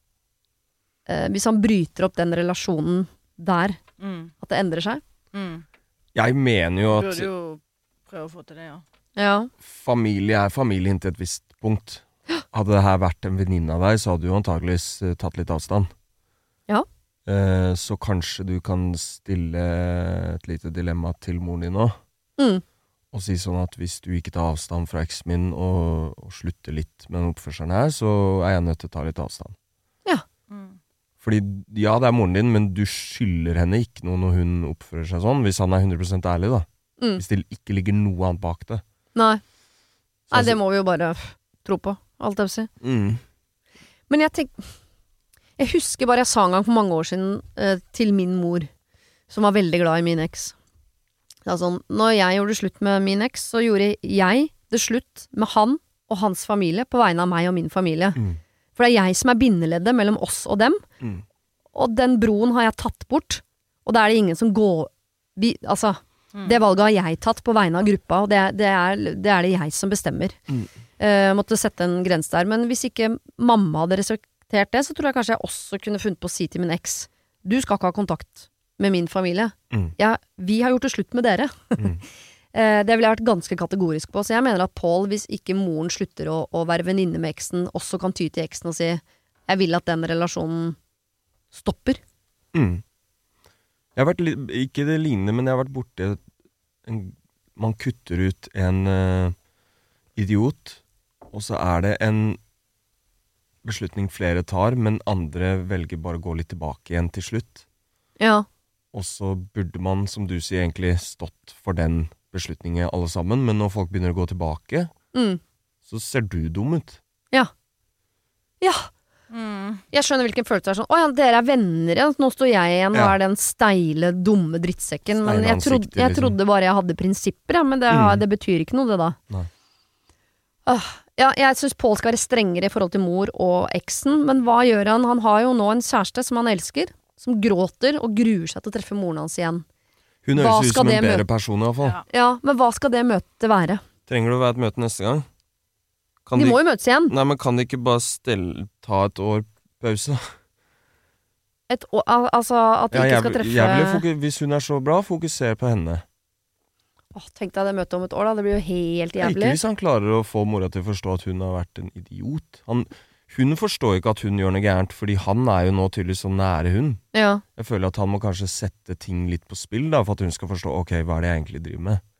hvis han bryter opp den relasjonen der, at det endrer seg. Jeg mener jo Burde at jo prøve å få til det, ja. Ja. familie familien til et visst punkt. Hadde det her vært en venninne av deg, så hadde du antageligvis tatt litt avstand. Ja. Så kanskje du kan stille et lite dilemma til moren din nå. Og si sånn at hvis du ikke tar avstand fra eksen min og slutter litt med den oppførselen her, så jeg nødt til å ta litt avstand. Ja. Fordi, ja, det moren din, men du skylder henne ikke noe når hun oppfører seg sånn, hvis han 100% ærlig da. Hvis det ikke ligger noe annet bak det. Nei. Så Nei, det må vi jo bare tro på, alt jeg vil si. Men jeg husker bare jeg sa en gang for mange år siden til min mor, som var veldig glad i min eks. Det sånn, når jeg gjorde slutt med min eks, så gjorde jeg det slutt med han og hans familie på vegne av meg og min familie. For det jeg som bindeleddet mellom oss og dem, og den broen har jeg tatt bort, og da det ingen som går det valget har jeg tatt på vegne av gruppa, og det det jeg som bestemmer. Måtte sette en grense der, men hvis ikke mamma hadde respektert det, så tror jeg kanskje jeg også kunne funnet på å si til min eks, du skal ikke ha kontakt med min familie. Vi har gjort det slutt med dere. Det ville jeg vært ganske kategorisk på, så jeg mener at Paul, hvis ikke moren slutter å være venninne med eksen, også kan ty til eksen og si, jeg vil at den relasjonen stopper. Jeg har vært ikke det lignende, men jeg har vært borte man kutter ut en idiot, og så det en beslutning flere tar, men andre velger bare å gå litt tilbake igjen til slutt. Ja. Og så burde man, som du sier, egentlig stått for den beslutningen alle sammen, men når folk begynner å gå tilbake, så ser du dum ut. Ja. Jeg skjønner hvilken følelse det sånn, åja, dere venner, ja. Nå står jeg igjen og den steile, dumme drittsekken, men jeg trodde bare jeg hadde prinsipper, ja, men det betyr ikke noe det da. Nei. Ja, jeg synes Paul skal være strengere i forhold til mor og eksen, men hva gjør han? Han har jo nå en kjæreste som han elsker, som gråter og gruer seg til å treffe moren hans igjen. Hun høres ut som en bedre person i hvert fall. Ja, men hva skal det møtet være? Trenger det å være et møte neste gang? De må jo møtes igjen. Nei, men kan de ikke bare ta et år pause? Et år, altså at de ikke skal treffe... Hvis hun så bra, fokuser på henne. Tenk deg det møtet om et år da, det blir jo helt jævlig. Ikke hvis han klarer å få mora til å forstå at hun har vært en idiot. Hun forstår ikke at hun gjør noe gærent, fordi han jo nå tydeligvis så nære hun. Ja. Jeg føler at han må kanskje sette ting litt på spill da, for at hun skal forstå, ok, hva det jeg egentlig driver med?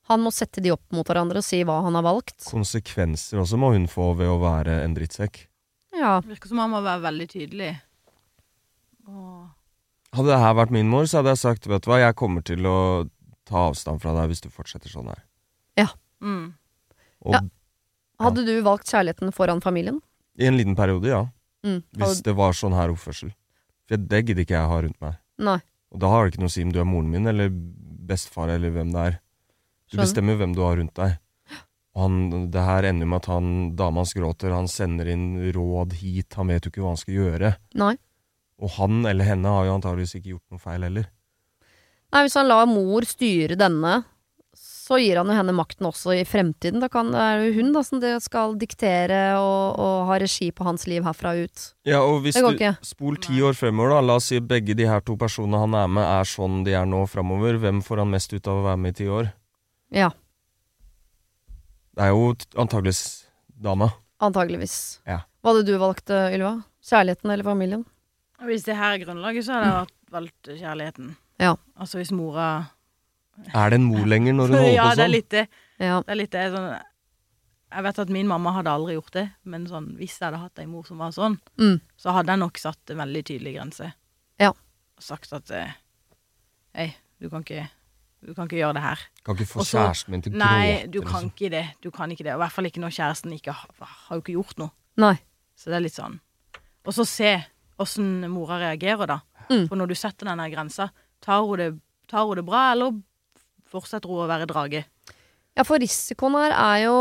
Han må sette de opp mot hverandre og si hva han har valgt. Konsekvenser også må hun få ved å være en drittsekk. Ja. Det virker som han må være veldig tydelig. Og... Hadde det her vært min mor, så hadde jeg sagt, vet du hva, jeg kommer til å ta avstand fra deg hvis du fortsetter sånn her. Ja. Og Hadde du valgt kjærligheten foran familien? i en liten periode, ja. Hvis Hadde... det var sånn her oppførsel. For det gidder ikke jeg ha rundt meg. Nei. Og da har det ikke noe å si om du er moren min, eller bestefar, eller hvem det er. Du Skjønner. bestemmer hvem du har rundt deg. Og det her ender med at dama hans gråter, han sender inn råd hit, han vet jo ikke hva han skal gjøre. Nei. Og han eller henne har jo antageligvis ikke gjort noe feil heller. Nei, hvis han lar mor styre denne, så gir han jo henne makten også i fremtiden. Da det er jo hun da som det skal diktere og ha regi på hans liv herfra ut. Ja, og hvis Det går du ikke. spol 10 år fremover da, la oss si at begge de her 2 personene han er med er sånn de er nå fremover, hvem får han mest ut av å være med i 10 år? Ja, Det er jo antageligvis dama. antageligvis. Ja. Hva hadde du valgt, Ylva? Kjærligheten eller familien? Hvis det her er grunnlaget, så hadde jeg valgt kjærligheten. Ja. Altså hvis mora... Er det en mor lenger når hun holder Ja, på det sånn? er litt det. Ja. Det er litt det, sånn, jeg vet at min mamma hadde aldri gjort det, men sånn, hvis jeg hadde hatt en mor som var sånn, så hadde jeg nok satt en veldig tydelig grense. Ja. Og sagt at, hei, du kan ikke gjøre det her. Kan ikke få Og så- kjæresten min til å Nei, gråte. du kan liksom. ikke det. Du kan ikke det. Og i hvert fall ikke når kjæresten ikke har jo ikke gjort noe. Nei. Så det er litt sånn. Og så se hvordan mora reagerer da. For når du setter denne grensa, tar hun det bra, eller fortsetter hun å være drage? Ja, for risikoen her er jo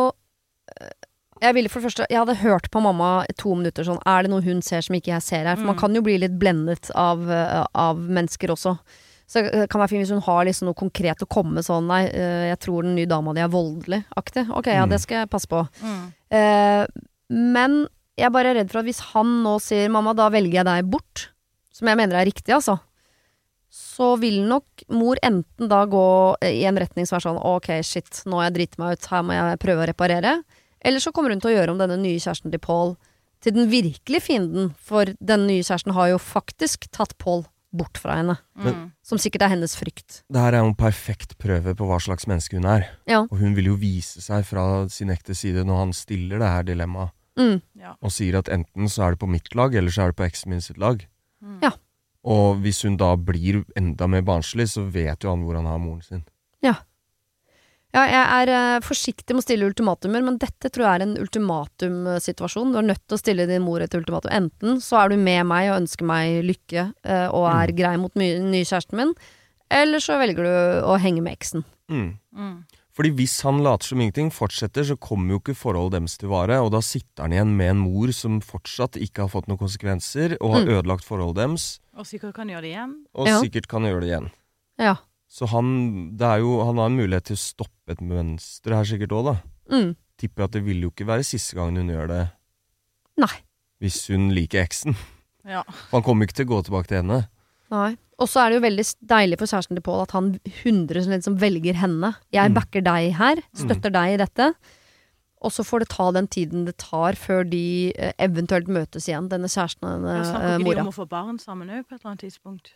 jeg hadde hørt på mamma i 2 minutter sånn, er det noe hun ser som ikke jeg ser her? For man kan jo bli litt blendet av mennesker også. Så det kan være fint hvis hun har liksom noe konkret å komme med sånn, nei, jeg tror den nye dama di er voldelig-aktig. Ok, ja, det skal jeg passe på. Men jeg er bare redd for at hvis han nå sier, mamma, da velger jeg deg bort, som jeg mener er riktig, altså, så vil nok mor enten da gå i en retning som er sånn, ok, shit, nå har jeg dritt meg ut, her må jeg prøve å reparere. Eller så kommer hun til å gjøre om denne nye kjæresten til Paul til den virkelige fienden, for den nye kjæresten har jo faktisk tatt Paul bort fra henne. Som sikkert er hennes frykt. Det her er jo en perfekt prøve på hva slags menneske hun er. Ja. Og hun vil jo vise seg fra sin ekte side når han stiller det her dilemmaet. Ja. Og sier at enten så er det på mitt lag, eller så er det på eksen min sitt lag. Ja. Og hvis hun da blir enda mer barnslig, så vet jo han hvor han har moren sin. Ja. Ja, jeg er forsiktig med å stille ultimatumer, men dette tror jeg er en ultimatumsituasjon. Du er nødt til å stille din mor et ultimatum. Enten så er du med meg og ønsker meg lykke, og er grei mot nye kjæresten min, eller så velger du å henge med eksen. Fordi hvis han later som ingenting fortsetter, så kommer jo ikke forholdet deres til vare, og da sitter han igjen med en mor som fortsatt ikke har fått noen konsekvenser, og har ødelagt forholdet deres, Og sikkert kan gjøre det igjen. og Ja. sikkert kan gjøre det igjen. Ja. Så han har en mulighet til å stoppe et mønster her sikkert også, da. Tipper at det vil jo ikke være siste gangen hun gjør det. Nei. Hvis hun liker eksen. Ja. Han kommer ikke til å gå tilbake til henne. Nei. Og så er det jo veldig deilig for kjæresten til Paul at han 100% velger henne. Jeg backer deg her, støtter deg i dette. Og så får det ta den tiden det tar før de eventuelt møtes igjen, denne kjæresten og Snakker denne ikke de mora. om å få barn sammen også på et eller annet tidspunkt?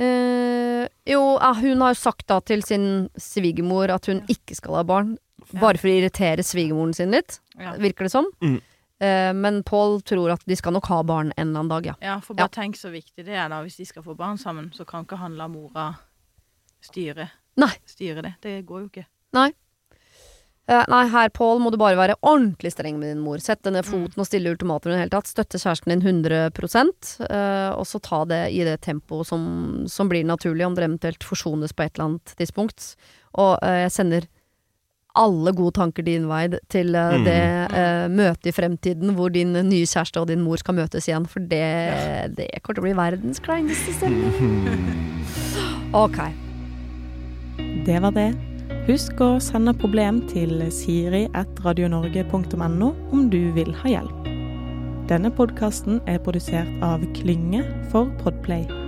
Hun har jo sagt da til sin svigermor at hun ikke skal ha barn, bare for å irritere svigermoren sin litt, Ja. virker det som. Men Paul tror at de skal nok ha barn en eller annen dag, ja. Ja, for bare tenk så viktig det er da. Hvis de skal få barn sammen, så kan ikke han la mora styre det. Det går jo ikke. Nei, her, Paul, må du bare være ordentlig streng med din mor. Sett denne foten og stille ultimatum i det hele tatt. Støtte kjæresten din 100%, og så ta det i det tempoet som blir naturlig, om dere eventuelt forsones på et eller annet tidspunkt. Og jeg sender alle gode tanker din vei til det møtet i fremtiden, hvor din nye kjæreste og din mor skal møtes igjen, for det kommer til å bli verdens kleineste stemning. Ok. Det var det. Husk å sende problem til siri@radionorge.no om du vil ha hjelp. Denne podcasten er produsert av Klynge for Podplay.